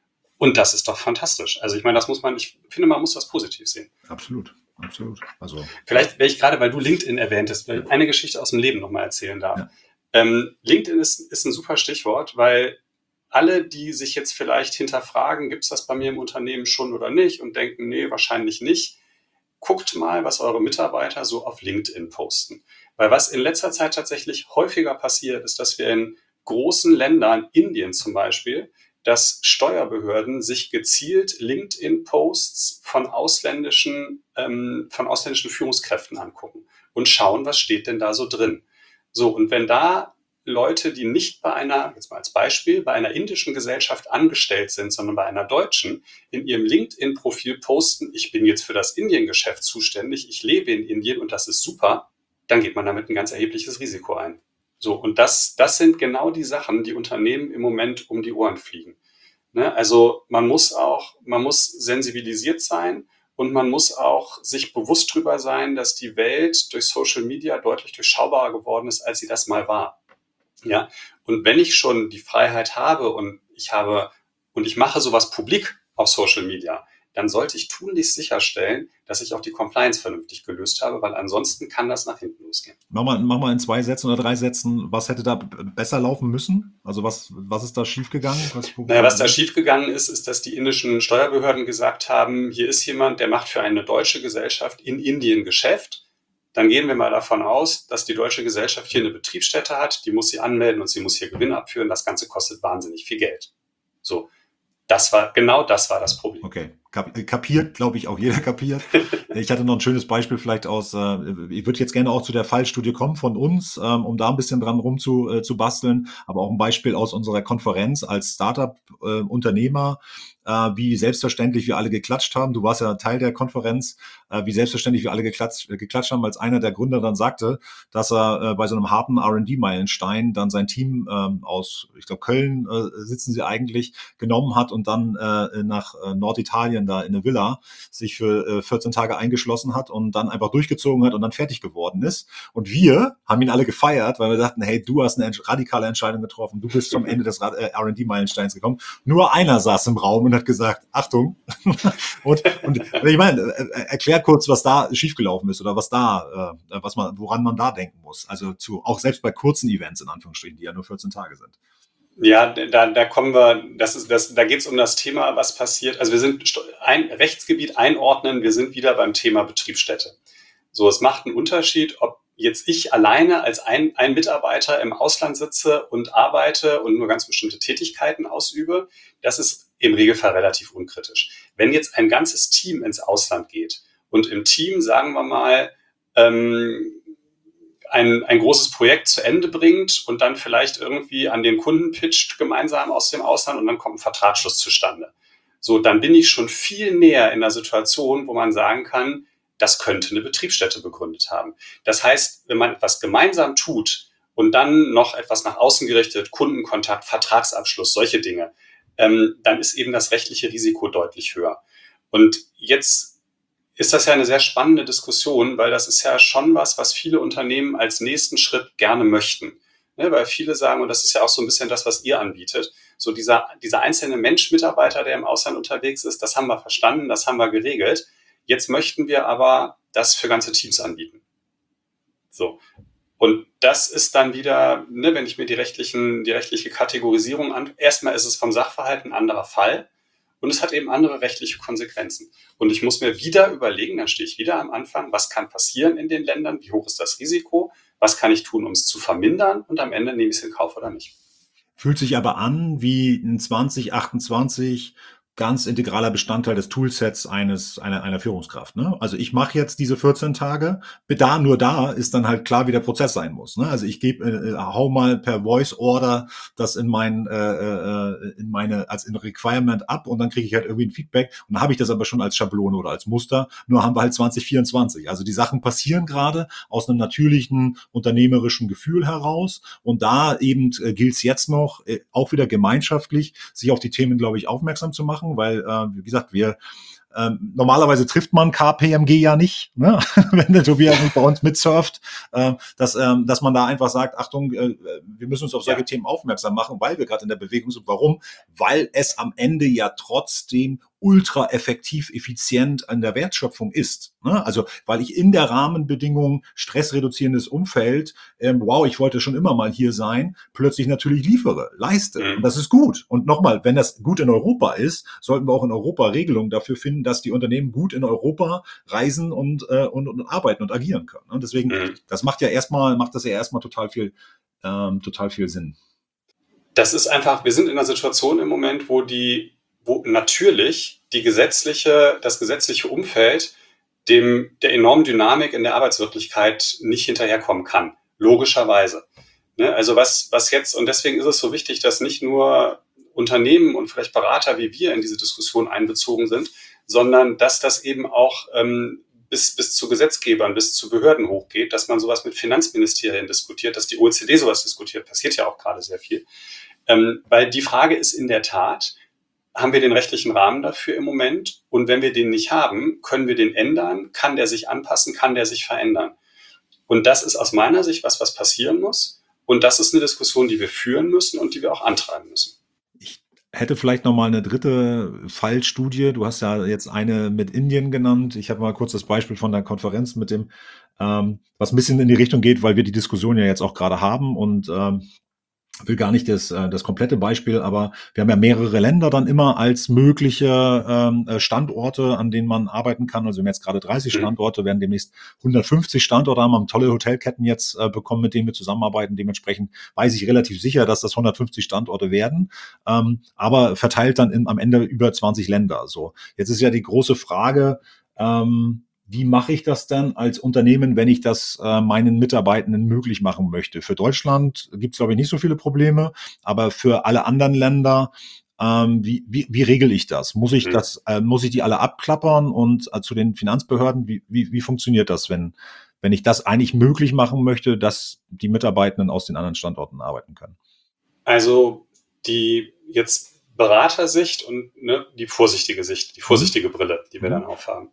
Und das ist doch fantastisch. Also ich meine, das muss man, ich finde, man muss das positiv sehen. Absolut, absolut. Also Vielleicht, wenn ich gerade, weil du LinkedIn erwähntest, weil ich eine Geschichte aus dem Leben nochmal erzählen darf. Ja. Ähm, LinkedIn ist, ist ein super Stichwort, weil alle, die sich jetzt vielleicht hinterfragen, gibt es das bei mir im Unternehmen schon oder nicht und denken, nee, wahrscheinlich nicht, guckt mal, was eure Mitarbeiter so auf LinkedIn posten. Weil was in letzter Zeit tatsächlich häufiger passiert, ist, dass wir in großen Ländern, Indien zum Beispiel, dass Steuerbehörden sich gezielt LinkedIn-Posts von ausländischen, ähm, von ausländischen Führungskräften angucken und schauen, was steht denn da so drin. So, und wenn da Leute, die nicht bei einer, jetzt mal als Beispiel, bei einer indischen Gesellschaft angestellt sind, sondern bei einer deutschen, in ihrem LinkedIn-Profil posten, ich bin jetzt für das Indien-Geschäft zuständig, ich lebe in Indien und das ist super, dann geht man damit ein ganz erhebliches Risiko ein. So, und das, das sind genau die Sachen, die Unternehmen im Moment um die Ohren fliegen. Ne? Also man muss auch, man muss sensibilisiert sein und man muss auch sich bewusst drüber sein, dass die Welt durch Social Media deutlich durchschaubarer geworden ist, als sie das mal war. Ja, und wenn ich schon die Freiheit habe und ich habe und ich mache sowas publik auf Social Media, dann sollte ich tunlichst sicherstellen, dass ich auch die Compliance vernünftig gelöst habe, weil ansonsten kann das nach hinten losgehen. Mach mal, mach mal in zwei Sätzen oder drei Sätzen, was hätte da b- besser laufen müssen? Also was, was ist da schiefgegangen? Was, Naja, was da schiefgegangen ist, ist, dass die indischen Steuerbehörden gesagt haben, hier ist jemand, der macht für eine deutsche Gesellschaft in Indien Geschäft. Dann gehen wir mal davon aus, dass die deutsche Gesellschaft hier eine Betriebsstätte hat, die muss sie anmelden und sie muss hier Gewinn abführen. Das Ganze kostet wahnsinnig viel Geld. So, das war, genau das war das Problem. Okay, Kap kapiert, glaube ich, auch jeder kapiert. Ich hatte noch ein schönes Beispiel vielleicht aus, äh, ich würde jetzt gerne auch zu der Fallstudie kommen von uns, ähm, um da ein bisschen dran rum zu, äh, zu basteln, aber auch ein Beispiel aus unserer Konferenz als Startup-Unternehmer, äh, wie selbstverständlich wir alle geklatscht haben. Du warst ja Teil der Konferenz, äh, wie selbstverständlich wir alle geklatscht, äh, geklatscht haben, als einer der Gründer dann sagte, dass er äh, bei so einem harten R und D-Meilenstein dann sein Team ähm, aus, ich glaube Köln äh, sitzen sie eigentlich, genommen hat und dann äh, nach äh, Norditalien da in eine Villa sich für äh, vierzehn Tage eingeschlossen hat und dann einfach durchgezogen hat und dann fertig geworden ist. Und wir haben ihn alle gefeiert, weil wir dachten, hey, du hast eine ent- radikale Entscheidung getroffen, du bist zum Ende des Ra- äh, R und D-Meilensteins gekommen. Nur einer saß im Raum und hat gesagt, Achtung. und, und ich meine, äh, erklär kurz, was da schiefgelaufen ist oder was da, äh, was man, woran man da denken muss. Also zu, auch selbst bei kurzen Events in Anführungsstrichen, die ja nur vierzehn Tage sind. Ja, da, da kommen wir, das ist, das, da geht es um das Thema, was passiert. Also wir sind ein Rechtsgebiet einordnen, wir sind wieder beim Thema Betriebsstätte. So, es macht einen Unterschied, ob jetzt ich alleine als ein, ein Mitarbeiter im Ausland sitze und arbeite und nur ganz bestimmte Tätigkeiten ausübe. Das ist im Regelfall relativ unkritisch. Wenn jetzt ein ganzes Team ins Ausland geht und im Team, sagen wir mal, ähm, Ein, ein großes Projekt zu Ende bringt und dann vielleicht irgendwie an den Kunden pitcht gemeinsam aus dem Ausland und dann kommt ein Vertragsschluss zustande. So, dann bin ich schon viel näher in der Situation, wo man sagen kann, das könnte eine Betriebsstätte begründet haben. Das heißt, wenn man etwas gemeinsam tut und dann noch etwas nach außen gerichtet, Kundenkontakt, Vertragsabschluss, solche Dinge, ähm, dann ist eben das rechtliche Risiko deutlich höher. Und jetzt ist das ja eine sehr spannende Diskussion, weil das ist ja schon was, was viele Unternehmen als nächsten Schritt gerne möchten. Ne, weil viele sagen, und das ist ja auch so ein bisschen das, was ihr anbietet, so dieser, dieser einzelne Mensch-Mitarbeiter, der im Ausland unterwegs ist, das haben wir verstanden, das haben wir geregelt. Jetzt möchten wir aber das für ganze Teams anbieten. So. Und das ist dann wieder, ne, wenn ich mir die rechtlichen, die rechtliche Kategorisierung an, erstmal ist es vom Sachverhalt ein anderer Fall. Und es hat eben andere rechtliche Konsequenzen. Und ich muss mir wieder überlegen, dann stehe ich wieder am Anfang, was kann passieren in den Ländern, wie hoch ist das Risiko, was kann ich tun, um es zu vermindern und am Ende nehme ich es in Kauf oder nicht. Fühlt sich aber an wie ein zwanzig achtundzwanzig ganz integraler Bestandteil des Toolsets eines einer, einer Führungskraft. Ne? Also ich mache jetzt diese vierzehn Tage, da nur da ist dann halt klar, wie der Prozess sein muss. Ne? Also ich gebe, äh, hau mal per Voice Order das in mein äh, äh, in meine als in Requirement ab und dann kriege ich halt irgendwie ein Feedback und dann habe ich das aber schon als Schablone oder als Muster. Nur haben wir halt zwanzig vierundzwanzig. Also die Sachen passieren gerade aus einem natürlichen unternehmerischen Gefühl heraus und da eben äh, gilt es jetzt noch äh, auch wieder gemeinschaftlich sich auf die Themen, glaube ich, aufmerksam zu machen. Weil, äh, wie gesagt, wir ähm, normalerweise trifft man K P M G ja nicht, ne? Wenn der Tobias nicht bei uns mitsurft, äh, dass, ähm, dass man da einfach sagt, Achtung, äh, wir müssen uns auf solche Ja. Themen aufmerksam machen, weil wir gerade in der Bewegung sind. Warum? Weil es am Ende ja trotzdem ultra effektiv, effizient an der Wertschöpfung ist. Ne? Also, weil ich in der Rahmenbedingung stressreduzierendes Umfeld, ähm, wow, ich wollte schon immer mal hier sein, plötzlich natürlich liefere, leiste. Mhm. Und das ist gut. Und nochmal, wenn das gut in Europa ist, sollten wir auch in Europa Regelungen dafür finden, dass die Unternehmen gut in Europa reisen und, äh, und, und arbeiten und agieren können. Und deswegen, Mhm. das macht ja erstmal, macht das ja erstmal total viel, ähm, total viel Sinn. Das ist einfach, wir sind in einer Situation im Moment, wo die, wo natürlich die gesetzliche, das gesetzliche Umfeld dem, der enormen Dynamik in der Arbeitswirklichkeit nicht hinterherkommen kann. Logischerweise. Ne? Also was, was jetzt, und deswegen ist es so wichtig, dass nicht nur Unternehmen und vielleicht Berater wie wir in diese Diskussion einbezogen sind, sondern dass das eben auch ähm, bis, bis zu Gesetzgebern, bis zu Behörden hochgeht, dass man sowas mit Finanzministerien diskutiert, dass die O E C D sowas diskutiert, passiert ja auch gerade sehr viel. Ähm, weil die Frage ist in der Tat, haben wir den rechtlichen Rahmen dafür im Moment? Und wenn wir den nicht haben, können wir den ändern? Kann der sich anpassen? Kann der sich verändern? Und das ist aus meiner Sicht was, was passieren muss. Und das ist eine Diskussion, die wir führen müssen und die wir auch antreiben müssen. Ich hätte vielleicht noch mal eine dritte Fallstudie. Du hast ja jetzt eine mit Indien genannt. Ich habe mal kurz das Beispiel von der Konferenz mit dem, ähm, was ein bisschen in die Richtung geht, weil wir die Diskussion ja jetzt auch gerade haben und ähm, will gar nicht das, äh, das komplette Beispiel, aber wir haben ja mehrere Länder dann immer als mögliche ähm, äh, Standorte, an denen man arbeiten kann. Also wir haben jetzt gerade dreißig Mhm. Standorte, werden demnächst hundertfünfzig Standorte haben, haben tolle Hotelketten jetzt äh, bekommen, mit denen wir zusammenarbeiten. Dementsprechend weiß ich relativ sicher, dass das hundertfünfzig Standorte werden, ähm, aber verteilt dann in, am Ende über zwanzig Länder. So, jetzt ist ja die große Frage, ähm, wie mache ich das dann als Unternehmen, wenn ich das äh, meinen Mitarbeitenden möglich machen möchte? Für Deutschland gibt es, glaube ich, nicht so viele Probleme, aber für alle anderen Länder, ähm, wie, wie, wie regel ich das? Muss ich Mhm. das, äh, muss ich die alle abklappern und äh, zu den Finanzbehörden? Wie, wie, wie funktioniert das, wenn, wenn ich das eigentlich möglich machen möchte, dass die Mitarbeitenden aus den anderen Standorten arbeiten können? Also die jetzt Beratersicht und ne, die vorsichtige Sicht, die vorsichtige Brille, die wir Mhm. dann aufhaben,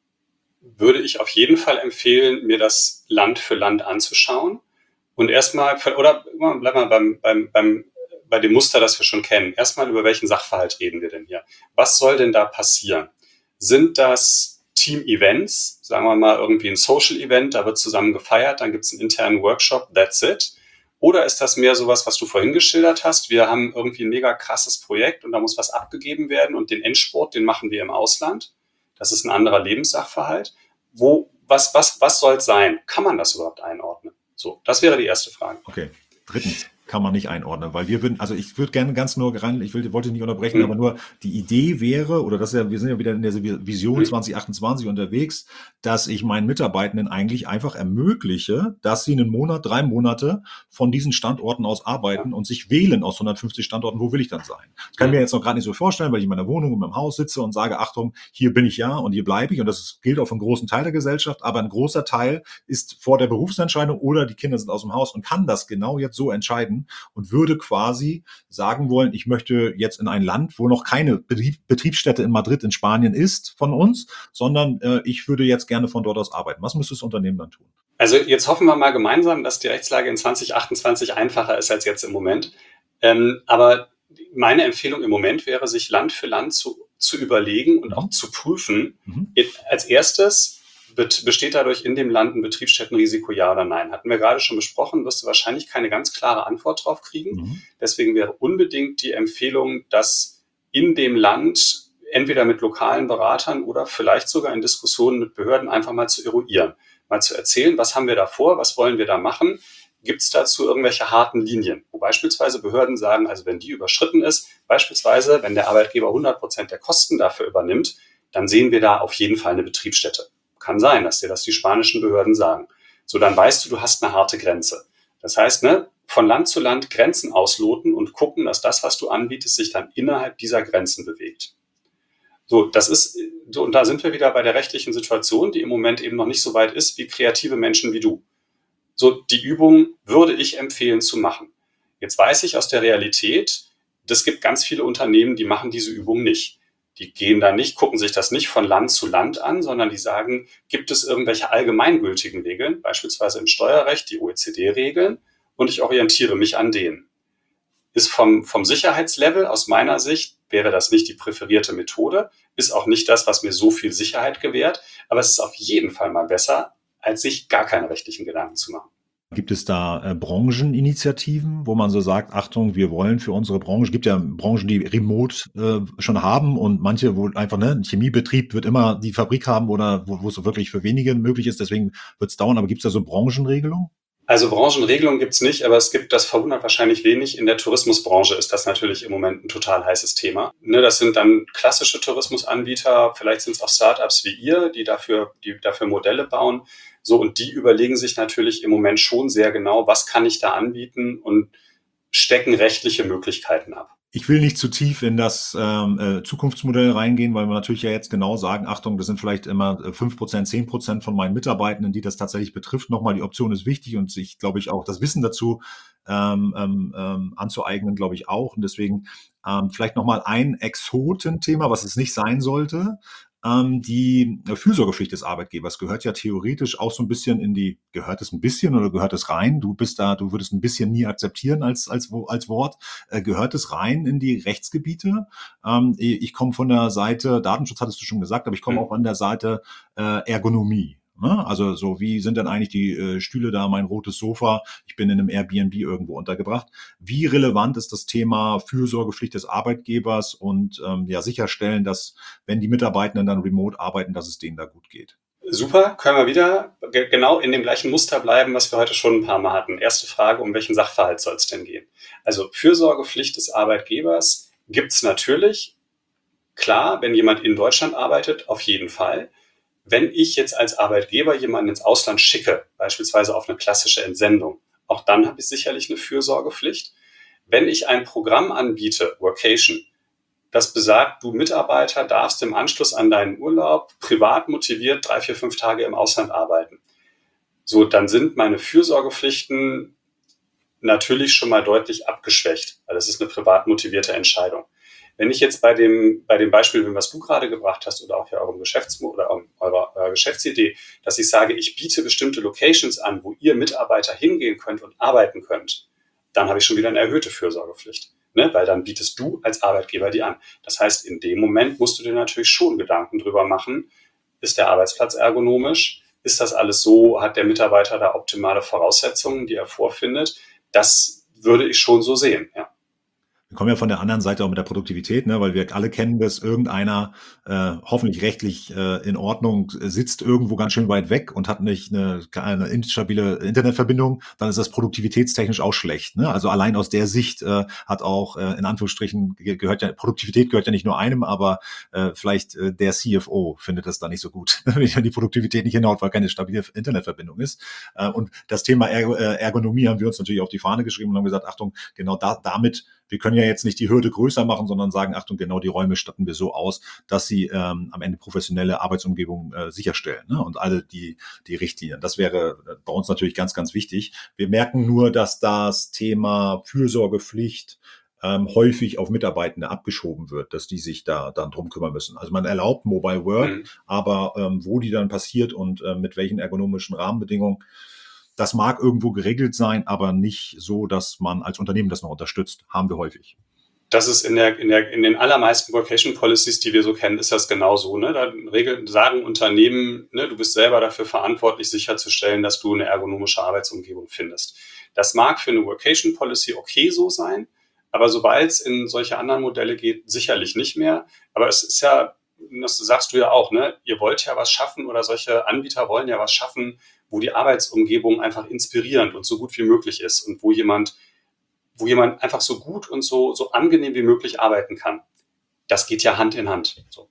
würde ich auf jeden Fall empfehlen, mir das Land für Land anzuschauen und erstmal, oder bleib mal beim, beim, beim, bei dem Muster, das wir schon kennen. Erstmal, über welchen Sachverhalt reden wir denn hier? Was soll denn da passieren? Sind das Team-Events, sagen wir mal irgendwie ein Social-Event, da wird zusammen gefeiert, dann gibt es einen internen Workshop, that's it? Oder ist das mehr sowas, was du vorhin geschildert hast? Wir haben irgendwie ein mega krasses Projekt und da muss was abgegeben werden und den Endspurt, den machen wir im Ausland. Das ist ein anderer Lebenssachverhalt. Wo, was, was, was soll es sein? Kann man das überhaupt einordnen? So, das wäre die erste Frage. Okay. Drittens kann man nicht einordnen, weil wir würden, also ich würde gerne ganz nur rein, ich will, wollte nicht unterbrechen, Mhm. aber nur die Idee wäre, oder das ist ja, wir sind ja wieder in der Vision Mhm. zwanzig achtundzwanzig unterwegs, dass ich meinen Mitarbeitenden eigentlich einfach ermögliche, dass sie einen Monat, drei Monate von diesen Standorten aus arbeiten Ja. und sich wählen aus hundertfünfzig Standorten, wo will ich dann sein? Das kann ich Mhm. mir jetzt noch gerade nicht so vorstellen, weil ich in meiner Wohnung und meinem Haus sitze und sage, Achtung, hier bin ich ja und hier bleibe ich, und das ist, gilt auch für einen großen Teil der Gesellschaft, aber ein großer Teil ist vor der Berufsentscheidung oder die Kinder sind aus dem Haus und kann das genau jetzt so entscheiden und würde quasi sagen wollen, ich möchte jetzt in ein Land, wo noch keine Betrieb, Betriebsstätte in Madrid in Spanien ist von uns, sondern äh, ich würde jetzt gerne von dort aus arbeiten. Was müsste das Unternehmen dann tun? Also jetzt hoffen wir mal gemeinsam, dass die Rechtslage in zwanzig achtundzwanzig einfacher ist als jetzt im Moment. Ähm, aber meine Empfehlung im Moment wäre, sich Land für Land zu, zu überlegen und Mhm. auch zu prüfen. Mhm. Als erstes, besteht dadurch in dem Land ein Betriebsstättenrisiko, ja oder nein? Hatten wir gerade schon besprochen, wirst du wahrscheinlich keine ganz klare Antwort drauf kriegen. Mhm. Deswegen wäre unbedingt die Empfehlung, dass in dem Land entweder mit lokalen Beratern oder vielleicht sogar in Diskussionen mit Behörden einfach mal zu eruieren, mal zu erzählen, was haben wir da vor, was wollen wir da machen? Gibt es dazu irgendwelche harten Linien, wo beispielsweise Behörden sagen, also wenn die überschritten ist, beispielsweise wenn der Arbeitgeber hundert Prozent der Kosten dafür übernimmt, dann sehen wir da auf jeden Fall eine Betriebsstätte. Kann sein, dass dir das die spanischen Behörden sagen. So, dann weißt du, du hast eine harte Grenze. Das heißt, ne, von Land zu Land Grenzen ausloten und gucken, dass das, was du anbietest, sich dann innerhalb dieser Grenzen bewegt. So, das ist, so, und da sind wir wieder bei der rechtlichen Situation, die im Moment eben noch nicht so weit ist wie kreative Menschen wie du. So, die Übung würde ich empfehlen zu machen. Jetzt weiß ich aus der Realität, es gibt ganz viele Unternehmen, die machen diese Übung nicht. Die gehen da nicht, gucken sich das nicht von Land zu Land an, sondern die sagen, gibt es irgendwelche allgemeingültigen Regeln, beispielsweise im Steuerrecht die O E C D-Regeln, und ich orientiere mich an denen. Ist vom, vom Sicherheitslevel aus meiner Sicht, wäre das nicht die präferierte Methode, ist auch nicht das, was mir so viel Sicherheit gewährt, aber es ist auf jeden Fall mal besser, als sich gar keine rechtlichen Gedanken zu machen. Gibt es da äh, Brancheninitiativen, wo man so sagt, Achtung, wir wollen für unsere Branche, es gibt ja Branchen, die Remote äh, schon haben und manche, wo einfach ne, ein Chemiebetrieb wird immer die Fabrik haben oder wo, wo es so wirklich für wenige möglich ist, deswegen wird es dauern, aber gibt es da so Branchenregelungen? Also Branchenregelungen gibt es nicht, aber es gibt, das verwundert wahrscheinlich wenig, in der Tourismusbranche ist das natürlich im Moment ein total heißes Thema. Ne, das sind dann klassische Tourismusanbieter, vielleicht sind es auch Startups wie ihr, die dafür, die dafür Modelle bauen. So, und die überlegen sich natürlich im Moment schon sehr genau, was kann ich da anbieten und stecken rechtliche Möglichkeiten ab. Ich will nicht zu tief in das ähm, äh, Zukunftsmodell reingehen, weil wir natürlich ja jetzt genau sagen, Achtung, das sind vielleicht immer fünf Prozent, zehn Prozent von meinen Mitarbeitenden, die das tatsächlich betrifft. Nochmal, die Option ist wichtig und sich, glaube ich, auch das Wissen dazu ähm, ähm, anzueignen, glaube ich auch. Und deswegen ähm, vielleicht nochmal ein Exotenthema, was es nicht sein sollte. Ähm, die Fürsorgepflicht des Arbeitgebers gehört ja theoretisch auch so ein bisschen in die, gehört es ein bisschen oder gehört es rein? Du bist da, du würdest ein bisschen nie akzeptieren als, als, als Wort. Äh, gehört es rein in die Rechtsgebiete? Ähm, ich komme von der Seite, Datenschutz hattest du schon gesagt, aber ich komme auch an der Seite äh, Ergonomie. Also so, wie sind denn eigentlich die äh, Stühle da, mein rotes Sofa, ich bin in einem Airbnb irgendwo untergebracht. Wie relevant ist das Thema Fürsorgepflicht des Arbeitgebers und ähm, ja sicherstellen, dass, wenn die Mitarbeitenden dann remote arbeiten, dass es denen da gut geht? Super, können wir wieder ge- genau in dem gleichen Muster bleiben, was wir heute schon ein paar Mal hatten. Erste Frage, um welchen Sachverhalt soll es denn gehen? Also Fürsorgepflicht des Arbeitgebers gibt es natürlich. Klar, wenn jemand in Deutschland arbeitet, auf jeden Fall. Wenn ich jetzt als Arbeitgeber jemanden ins Ausland schicke, beispielsweise auf eine klassische Entsendung, auch dann habe ich sicherlich eine Fürsorgepflicht. Wenn ich ein Programm anbiete, Workation, das besagt, du Mitarbeiter darfst im Anschluss an deinen Urlaub privat motiviert drei, vier, fünf Tage im Ausland arbeiten. So, dann sind meine Fürsorgepflichten natürlich schon mal deutlich abgeschwächt, weil das ist eine privat motivierte Entscheidung. Wenn ich jetzt bei dem, bei dem Beispiel, was du gerade gebracht hast, oder auch ja eurem Geschäftsmodell oder eurer, eurer Geschäftsidee, dass ich sage, ich biete bestimmte Locations an, wo ihr Mitarbeiter hingehen könnt und arbeiten könnt, dann habe ich schon wieder eine erhöhte Fürsorgepflicht, ne? Weil dann bietest du als Arbeitgeber die an. Das heißt, in dem Moment musst du dir natürlich schon Gedanken drüber machen, ist der Arbeitsplatz ergonomisch? Ist das alles so? Hat der Mitarbeiter da optimale Voraussetzungen, die er vorfindet? Das würde ich schon so sehen, ja. Wir kommen ja von der anderen Seite auch mit der Produktivität, ne, weil wir alle kennen, dass irgendeiner äh, hoffentlich rechtlich äh, in Ordnung sitzt irgendwo ganz schön weit weg und hat nicht eine, eine instabile Internetverbindung, dann ist das produktivitätstechnisch auch schlecht. Ne? Also allein aus der Sicht äh, hat auch äh, in Anführungsstrichen gehört ja Produktivität gehört ja nicht nur einem, aber äh, vielleicht äh, der C F O findet das da nicht so gut, wenn die Produktivität nicht hinhaut, weil keine stabile Internetverbindung ist. Äh, und das Thema Ergo- äh, Ergonomie haben wir uns natürlich auf die Fahne geschrieben und haben gesagt, Achtung, genau da, damit wir können ja jetzt nicht die Hürde größer machen, sondern sagen, Achtung, genau die Räume statten wir so aus, dass sie ähm, am Ende professionelle Arbeitsumgebung äh, sicherstellen, ne? Und alle die, die Richtlinien. Das wäre bei uns natürlich ganz, ganz wichtig. Wir merken nur, dass das Thema Fürsorgepflicht ähm, häufig auf Mitarbeitende abgeschoben wird, dass die sich da dann drum kümmern müssen. Also man erlaubt Mobile Work, mhm. aber ähm, wo die dann passiert und äh, mit welchen ergonomischen Rahmenbedingungen, das mag irgendwo geregelt sein, aber nicht so, dass man als Unternehmen das noch unterstützt. Haben wir häufig. Das ist in der, in der, in den allermeisten Workation Policies, die wir so kennen, ist das genauso, ne? Da regeln, sagen Unternehmen, ne, du bist selber dafür verantwortlich, sicherzustellen, dass du eine ergonomische Arbeitsumgebung findest. Das mag für eine Workation Policy okay so sein, aber sobald es in solche anderen Modelle geht, sicherlich nicht mehr. Aber es ist ja, das sagst du ja auch, ne? Ihr wollt ja was schaffen oder solche Anbieter wollen ja was schaffen, wo die Arbeitsumgebung einfach inspirierend und so gut wie möglich ist und wo jemand, wo jemand einfach so gut und so, so angenehm wie möglich arbeiten kann. Das geht ja Hand in Hand. So.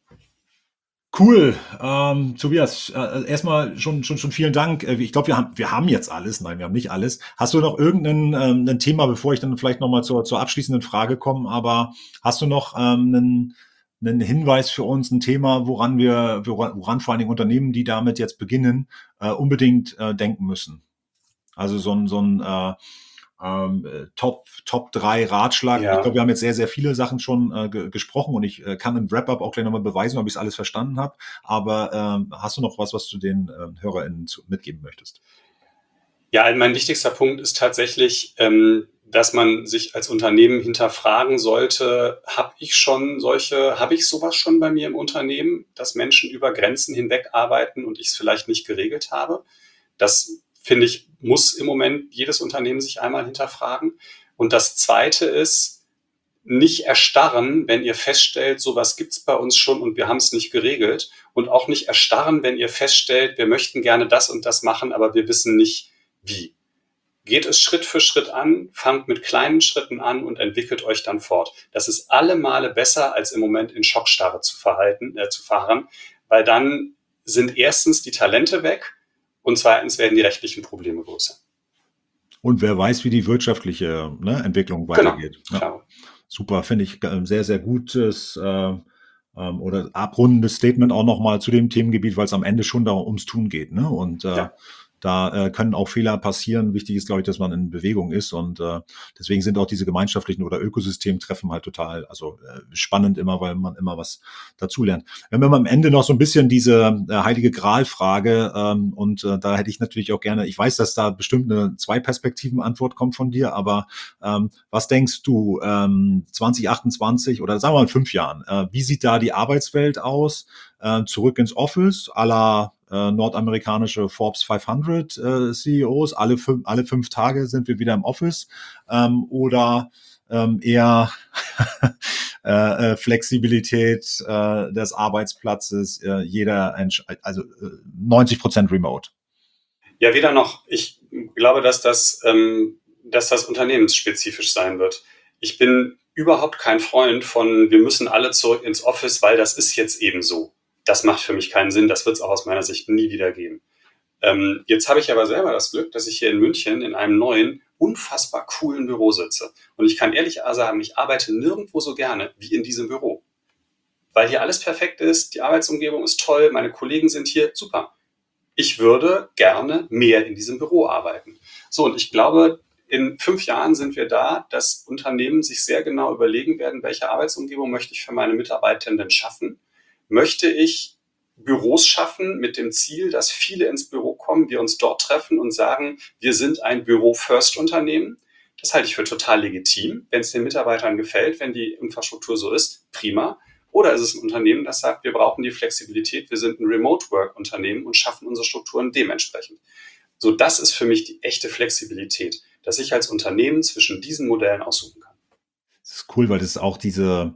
Cool, ähm, Tobias, äh, erstmal schon, schon, schon vielen Dank. Ich glaube, wir haben, wir haben jetzt alles. Nein, wir haben nicht alles. Hast du noch irgendein ähm, ein Thema, bevor ich dann vielleicht nochmal zur, zur abschließenden Frage komme, aber hast du noch ähm, einen, einen Hinweis für uns, ein Thema, woran wir, woran, woran vor allen Dingen Unternehmen, die damit jetzt beginnen, äh, unbedingt äh, denken müssen? Also so ein, so ein äh, ähm, äh, Top, Top drei Ratschlag. Ja. Ich glaube, wir haben jetzt sehr, sehr viele Sachen schon äh, ge- gesprochen und ich äh, kann im Wrap-up auch gleich nochmal beweisen, ob ich es alles verstanden habe. Aber ähm, hast du noch was, was du den ähm, HörerInnen zu, mitgeben möchtest? Ja, mein wichtigster Punkt ist tatsächlich, ähm, dass man sich als Unternehmen hinterfragen sollte, habe ich schon solche, habe ich sowas schon bei mir im Unternehmen, dass Menschen über Grenzen hinweg arbeiten und ich es vielleicht nicht geregelt habe? Das, finde ich, muss im Moment jedes Unternehmen sich einmal hinterfragen. Und das Zweite ist, nicht erstarren, wenn ihr feststellt, sowas gibt's bei uns schon und wir haben es nicht geregelt. Und auch nicht erstarren, wenn ihr feststellt, wir möchten gerne das und das machen, aber wir wissen nicht, wie. Geht es Schritt für Schritt an, fangt mit kleinen Schritten an und entwickelt euch dann fort. Das ist alle Male besser, als im Moment in Schockstarre zu verhalten, äh, zu fahren, weil dann sind erstens die Talente weg und zweitens werden die rechtlichen Probleme größer. Und wer weiß, wie die wirtschaftliche ne, Entwicklung weitergeht. Genau, Ja. klar. Super, finde ich ein sehr, sehr gutes äh, ähm, oder abrundendes Statement auch nochmal zu dem Themengebiet, weil es am Ende schon darum ums Tun geht. Ne? Und äh, Ja. da äh, können auch Fehler passieren. Wichtig ist, glaube ich, dass man in Bewegung ist. Und äh, deswegen sind auch diese gemeinschaftlichen oder Ökosystemtreffen halt total also äh, spannend immer, weil man immer was dazulernt. Wenn wir mal am Ende noch so ein bisschen diese äh, heilige Gral-Frage ähm, und äh, da hätte ich natürlich auch gerne, ich weiß, dass da bestimmt eine Zwei-Perspektiven-Antwort kommt von dir, aber ähm, was denkst du ähm, zwanzig achtundzwanzig oder sagen wir mal in fünf Jahren, äh, wie sieht da die Arbeitswelt aus? Äh, zurück ins Office, à la äh, nordamerikanische Forbes fünfhundert äh, C E Os, alle fünf, alle fünf Tage sind wir wieder im Office ähm, oder ähm, eher äh, äh, Flexibilität äh, des Arbeitsplatzes, äh, jeder, entsch- also äh, neunzig Prozent remote. Ja, weder noch. Ich glaube, dass das, ähm, dass das unternehmensspezifisch sein wird. Ich bin überhaupt kein Freund von, wir müssen alle zurück ins Office, weil das ist jetzt eben so. Das macht für mich keinen Sinn. Das wird es auch aus meiner Sicht nie wieder geben. Ähm, jetzt habe ich aber selber das Glück, dass ich hier in München in einem neuen, unfassbar coolen Büro sitze. Und ich kann ehrlich sagen, ich arbeite nirgendwo so gerne wie in diesem Büro. Weil hier alles perfekt ist, die Arbeitsumgebung ist toll, meine Kollegen sind hier, super. Ich würde gerne mehr in diesem Büro arbeiten. So, und ich glaube, in fünf Jahren sind wir da, dass Unternehmen sich sehr genau überlegen werden, welche Arbeitsumgebung möchte ich für meine Mitarbeitenden schaffen. Möchte ich Büros schaffen mit dem Ziel, dass viele ins Büro kommen, wir uns dort treffen und sagen, wir sind ein Büro-First-Unternehmen. Das halte ich für total legitim. Wenn es den Mitarbeitern gefällt, wenn die Infrastruktur so ist, prima. Oder ist es ein Unternehmen, das sagt, wir brauchen die Flexibilität, wir sind ein Remote-Work-Unternehmen und schaffen unsere Strukturen dementsprechend. So, das ist für mich die echte Flexibilität, dass ich als Unternehmen zwischen diesen Modellen aussuchen kann. Das ist cool, weil das ist auch diese,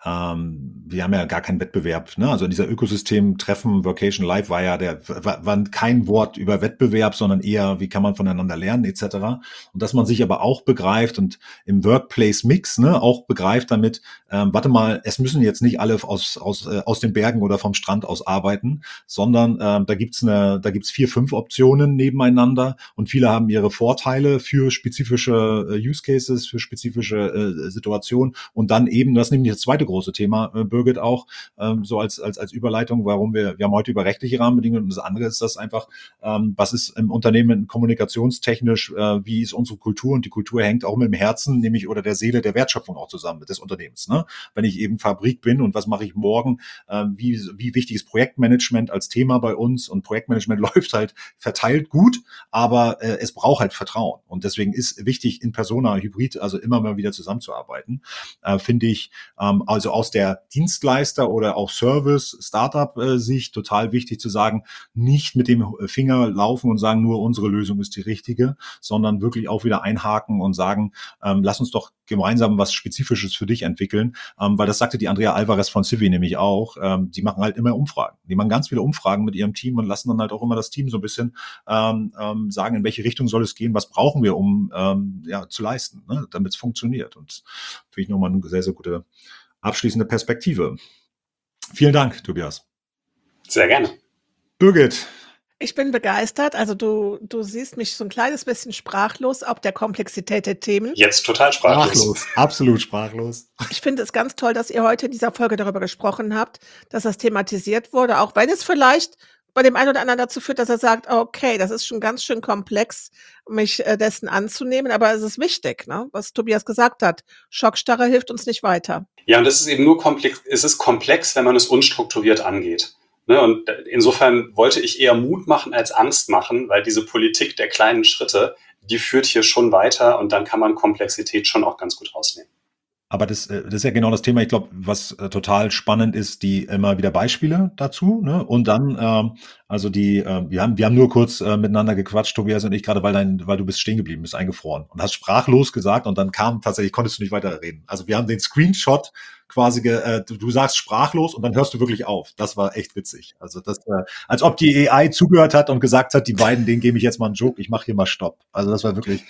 ähm, wir haben ja gar keinen Wettbewerb, ne? Also in dieser Ökosystem-Treffen, Workation Live war ja der, war, war kein Wort über Wettbewerb, sondern eher, wie kann man voneinander lernen, et cetera. Und dass man sich aber auch begreift und im Workplace-Mix, ne, auch begreift damit, ähm, warte mal, es müssen jetzt nicht alle aus, aus, äh, aus den Bergen oder vom Strand aus arbeiten, sondern ähm, da gibt's eine, da gibt's vier, fünf Optionen nebeneinander und viele haben ihre Vorteile für spezifische äh, Use Cases, für spezifische äh, Situationen und dann eben, das ist nämlich das zweite große Thema, äh, Birgit, auch ähm, so als, als, als Überleitung, warum wir, wir haben heute über rechtliche Rahmenbedingungen und das andere ist das einfach, ähm, was ist im Unternehmen kommunikationstechnisch, äh, wie ist unsere Kultur und die Kultur hängt auch mit dem Herzen, nämlich oder der Seele der Wertschöpfung auch zusammen des Unternehmens. Ne? Wenn ich eben Fabrik bin und was mache ich morgen, äh, wie, wie wichtig ist Projektmanagement als Thema bei uns und Projektmanagement läuft halt verteilt gut, aber äh, es braucht halt Vertrauen und deswegen ist wichtig in Persona, Hybrid, also immer mal wieder zusammenzuarbeiten, äh, finde ich, ähm, also aus der Dienstleister- oder auch Service-Startup-Sicht total wichtig zu sagen, nicht mit dem Finger laufen und sagen, nur unsere Lösung ist die richtige, sondern wirklich auch wieder einhaken und sagen, ähm, lass uns doch gemeinsam was Spezifisches für dich entwickeln, ähm, weil das sagte die Andrea Alvarez von Civi nämlich auch, ähm, die machen halt immer Umfragen. Die machen ganz viele Umfragen mit ihrem Team und lassen dann halt auch immer das Team so ein bisschen ähm, ähm, sagen, in welche Richtung soll es gehen, was brauchen wir, um ähm, ja zu leisten, ne, damit es funktioniert. Und finde ich nochmal eine sehr, sehr gute abschließende Perspektive. Vielen Dank, Tobias. Sehr gerne. Birgit. Ich bin begeistert. Also du, du siehst mich so ein kleines bisschen sprachlos, ob der Komplexität der Themen. Jetzt total sprachlos. Sprachlos, absolut sprachlos. Ich finde es ganz toll, dass ihr heute in dieser Folge darüber gesprochen habt, dass das thematisiert wurde, auch wenn es vielleicht bei dem einen oder anderen dazu führt, dass er sagt: „Okay, das ist schon ganz schön komplex, mich, äh, dessen anzunehmen, aber es ist wichtig“, ne, was Tobias gesagt hat. Schockstarre hilft uns nicht weiter. Ja, und das ist eben nur komplex, es ist komplex, wenn man es unstrukturiert angeht. Ne, und insofern wollte ich eher Mut machen als Angst machen, weil diese Politik der kleinen Schritte, die führt hier schon weiter und dann kann man Komplexität schon auch ganz gut rausnehmen. Aber das, äh, das ist ja genau das Thema. Ich glaube, was äh, total spannend ist, die immer wieder Beispiele dazu, ne? Und dann, ähm, also die, äh, wir haben, wir haben nur kurz äh, miteinander gequatscht, Tobias und ich, gerade weil dein, weil du bist stehen geblieben, bist eingefroren und hast sprachlos gesagt und dann kam tatsächlich, konntest du nicht weiter reden. Also wir haben den Screenshot quasi, ge, äh, du, du sagst sprachlos und dann hörst du wirklich auf. Das war echt witzig. Also das, äh, als ob die A I zugehört hat und gesagt hat, die beiden, denen gebe ich jetzt mal einen Joke, ich mache hier mal Stopp. Also das war wirklich,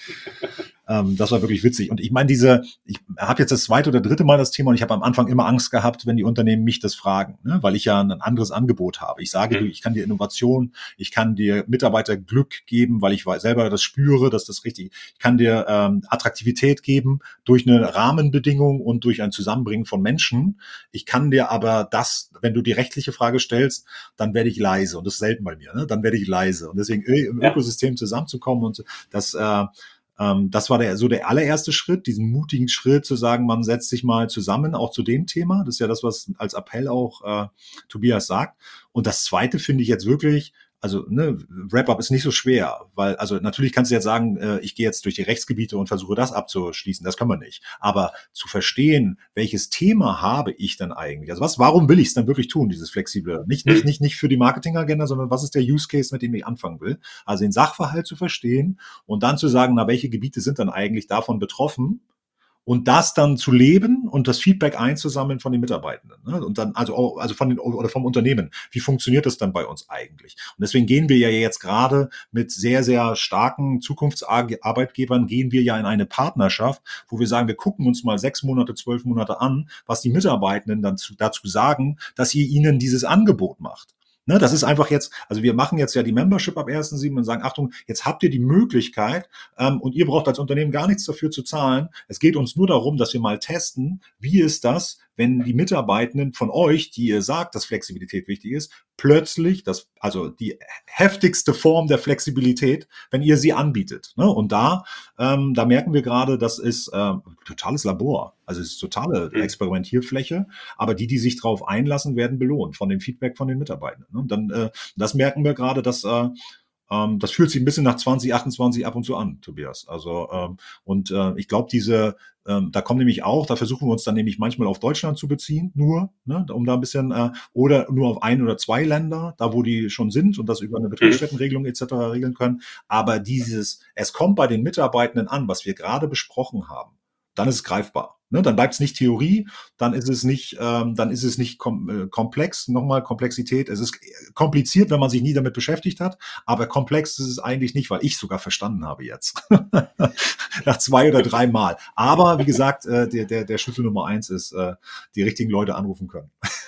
ähm, das war wirklich witzig. Und ich meine, diese, ich habe jetzt das zweite oder dritte Mal das Thema und ich habe am Anfang immer Angst gehabt, wenn die Unternehmen mich das fragen, ne? Weil ich ja ein anderes Angebot habe. Ich sage, Mhm. ich kann dir Innovation, ich kann dir Mitarbeiterglück geben, weil ich selber das spüre, dass das richtig, ich kann dir ähm, Attraktivität geben durch eine Rahmenbedingung und durch ein Zusammenbringen von Menschen. Ich kann dir aber das, wenn du die rechtliche Frage stellst, dann werde ich leise und das ist selten bei mir, ne? Dann werde ich leise und deswegen im Ja. Ökosystem zusammenzukommen und das äh, Ähm, das war der, so der allererste Schritt, diesen mutigen Schritt zu sagen, man setzt sich mal zusammen, auch zu dem Thema. Das ist ja das, was als Appell auch äh, Tobias sagt. Und das Zweite finde ich jetzt wirklich, also ne, Wrap-up ist nicht so schwer, weil, also natürlich kannst du jetzt sagen, äh, ich gehe jetzt durch die Rechtsgebiete und versuche das abzuschließen, das können wir nicht. Aber zu verstehen, welches Thema habe ich denn eigentlich? Also was, warum will ich es dann wirklich tun, dieses Flexible? Nicht, nicht, nicht, nicht für die Marketingagenda, sondern was ist der Use Case, mit dem ich anfangen will? Also den Sachverhalt zu verstehen und dann zu sagen, na, welche Gebiete sind dann eigentlich davon betroffen? Und das dann zu leben und das Feedback einzusammeln von den Mitarbeitenden, ne? Und dann, also, auch- also von den, oder vom Unternehmen. Wie funktioniert das dann bei uns eigentlich? Und deswegen gehen wir ja jetzt gerade mit sehr, sehr starken Zukunftsarbeitgebern gehen wir ja in eine Partnerschaft, wo wir sagen, wir gucken uns mal sechs Monate, zwölf Monate an, was die Mitarbeitenden dann zu, dazu sagen, dass ihr ihnen dieses Angebot macht. Ne, das ist einfach jetzt, also wir machen jetzt ja die Membership ab ersten siebten und sagen, Achtung, jetzt habt ihr die Möglichkeit, ähm, und ihr braucht als Unternehmen gar nichts dafür zu zahlen. Es geht uns nur darum, dass wir mal testen, wie ist das, wenn die Mitarbeitenden von euch, die ihr sagt, dass Flexibilität wichtig ist, plötzlich, das, also die heftigste Form der Flexibilität, wenn ihr sie anbietet. Ne? Und da, ähm, da merken wir gerade, das ist ähm, totales Labor. Also es ist totale Mhm. Experimentierfläche, aber die, die sich darauf einlassen, werden belohnt von dem Feedback von den Mitarbeitenden. Ne? Und dann, äh, das merken wir gerade, dass äh, ähm, das fühlt sich ein bisschen nach zwanzig achtundzwanzig ab und zu an, Tobias. Also ähm, und äh, ich glaube, diese, ähm, da kommen nämlich auch, da versuchen wir uns dann nämlich manchmal auf Deutschland zu beziehen, nur, ne, um da ein bisschen, äh, oder nur auf ein oder zwei Länder, da wo die schon sind und das über eine Betriebsstättenregelung et cetera regeln können. Aber dieses, es kommt bei den Mitarbeitenden an, was wir gerade besprochen haben, dann ist es greifbar. Ne? Dann bleibt es nicht Theorie, dann ist es nicht, ähm, dann ist es nicht kom äh, komplex, nochmal Komplexität. Es ist kompliziert, wenn man sich nie damit beschäftigt hat, aber komplex ist es eigentlich nicht, weil ich sogar verstanden habe jetzt. Nach zwei oder drei Mal. Aber wie gesagt, äh, der, der, der Schlüssel Nummer eins ist, äh, die richtigen Leute anrufen können.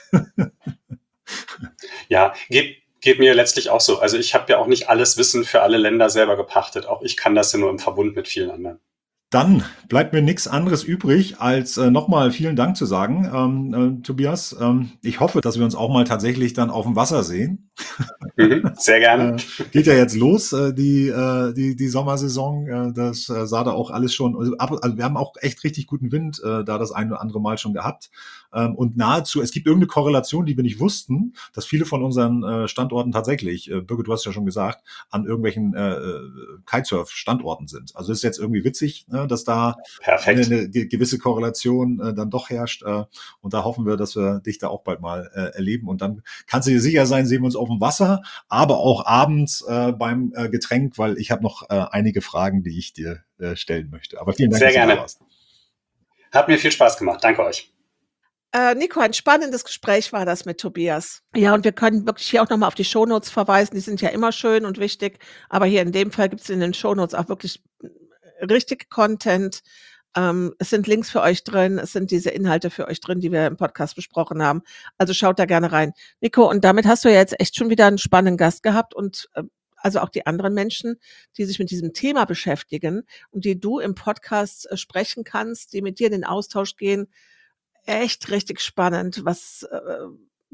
Ja, geht, geht mir letztlich auch so. Also ich habe ja auch nicht alles Wissen für alle Länder selber gepachtet. Auch ich kann das ja nur im Verbund mit vielen anderen. Dann bleibt mir nichts anderes übrig, als äh, nochmal vielen Dank zu sagen, ähm, äh, Tobias. Ähm, ich hoffe, dass wir uns auch mal tatsächlich dann auf dem Wasser sehen. Mhm, sehr gerne. Äh, geht ja jetzt los, äh, die, äh, die, die Sommersaison. Äh, das äh, sah da auch alles schon, also, ab, also wir haben auch echt richtig guten Wind äh, da das ein oder andere Mal schon gehabt. Ähm, und nahezu, es gibt irgendeine Korrelation, die wir nicht wussten, dass viele von unseren äh, Standorten tatsächlich, äh, Birgit, du hast ja schon gesagt, an irgendwelchen äh, Kitesurf-Standorten sind. Also ist jetzt irgendwie witzig, ne, dass da Perfekt. eine, eine ge- gewisse Korrelation äh, dann doch herrscht. Äh, und da hoffen wir, dass wir dich da auch bald mal äh, erleben. Und dann kannst du dir sicher sein, sehen wir uns auf dem Wasser, aber auch abends äh, beim äh, Getränk, weil ich habe noch äh, einige Fragen, die ich dir äh, stellen möchte. Aber vielen Dank, Sehr dass du da gerne. warst. Hat mir viel Spaß gemacht. Danke euch. Äh, Nico, ein spannendes Gespräch war das mit Tobias. Ja, und wir können wirklich hier auch nochmal auf die Shownotes verweisen. Die sind ja immer schön und wichtig. Aber hier in dem Fall gibt es in den Shownotes auch wirklich richtig Content. Ähm, es sind Links für euch drin. Es sind diese Inhalte für euch drin, die wir im Podcast besprochen haben. Also schaut da gerne rein. Nico, und damit hast du ja jetzt echt schon wieder einen spannenden Gast gehabt und äh, also auch die anderen Menschen, die sich mit diesem Thema beschäftigen und die du im Podcast äh, sprechen kannst, die mit dir in den Austausch gehen. Echt richtig spannend, was, äh,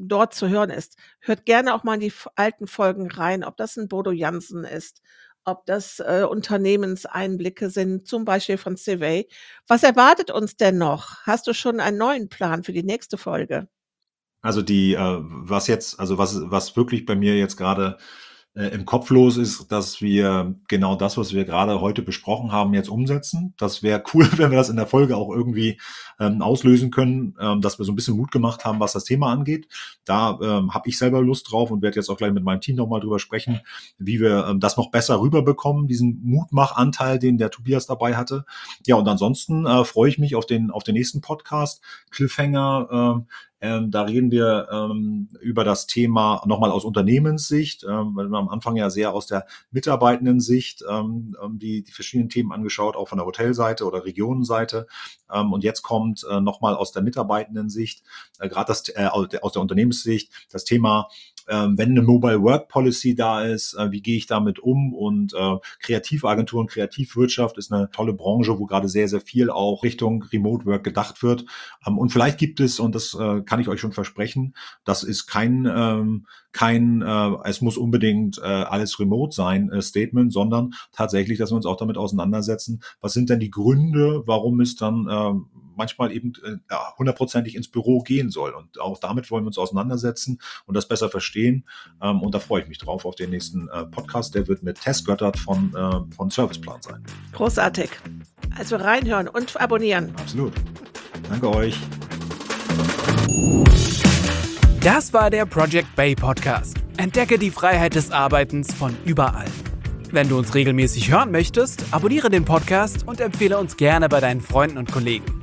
dort zu hören ist. Hört gerne auch mal in die f- alten Folgen rein, ob das ein Bodo Jansen ist, ob das äh, Unternehmenseinblicke sind, zum Beispiel von Civey. Was erwartet uns denn noch? Hast du schon einen neuen Plan für die nächste Folge? Also die, äh, was jetzt, also was, was wirklich bei mir jetzt gerade äh, im Kopf los ist, dass wir genau das, was wir gerade heute besprochen haben, jetzt umsetzen. Das wäre cool, wenn wir das in der Folge auch irgendwie ähm, auslösen können, ähm, dass wir so ein bisschen Mut gemacht haben, was das Thema angeht. Da ähm, habe ich selber Lust drauf und werde jetzt auch gleich mit meinem Team nochmal drüber sprechen, wie wir ähm, das noch besser rüberbekommen, diesen Mutmachanteil, den der Tobias dabei hatte. Ja, und ansonsten äh, freue ich mich auf den, auf den nächsten Podcast, Cliffhanger. ähm, Ähm, da reden wir ähm, über das Thema nochmal aus Unternehmenssicht, ähm, weil wir am Anfang ja sehr aus der Mitarbeitendensicht ähm, ähm, die, die verschiedenen Themen angeschaut, auch von der Hotelseite oder Regionenseite. Ähm, und jetzt kommt äh, nochmal aus der Mitarbeitendensicht, äh, gerade das äh, aus der aus der Unternehmenssicht, das Thema, ähm, wenn eine Mobile Work Policy da ist, äh, wie gehe ich damit um? Und äh, Kreativagenturen, Kreativwirtschaft ist eine tolle Branche, wo gerade sehr, sehr viel auch Richtung Remote Work gedacht wird. Ähm, und vielleicht gibt es, und das äh, kann ich euch schon versprechen, das ist kein, ähm, kein äh, es muss unbedingt äh, alles remote sein, äh, Statement, sondern tatsächlich, dass wir uns auch damit auseinandersetzen, was sind denn die Gründe, warum es dann äh, manchmal eben äh, ja, hundertprozentig ins Büro gehen soll. Und auch damit wollen wir uns auseinandersetzen und das besser verstehen. Ähm, und da freue ich mich drauf auf den nächsten äh, Podcast. Der wird mit Tess Göttert von, äh, von Serviceplan sein. Großartig. Also reinhören und abonnieren. Absolut. Danke euch. Das war der Project Bay Podcast. Entdecke die Freiheit des Arbeitens von überall. Wenn du uns regelmäßig hören möchtest, abonniere den Podcast und empfehle uns gerne bei deinen Freunden und Kollegen.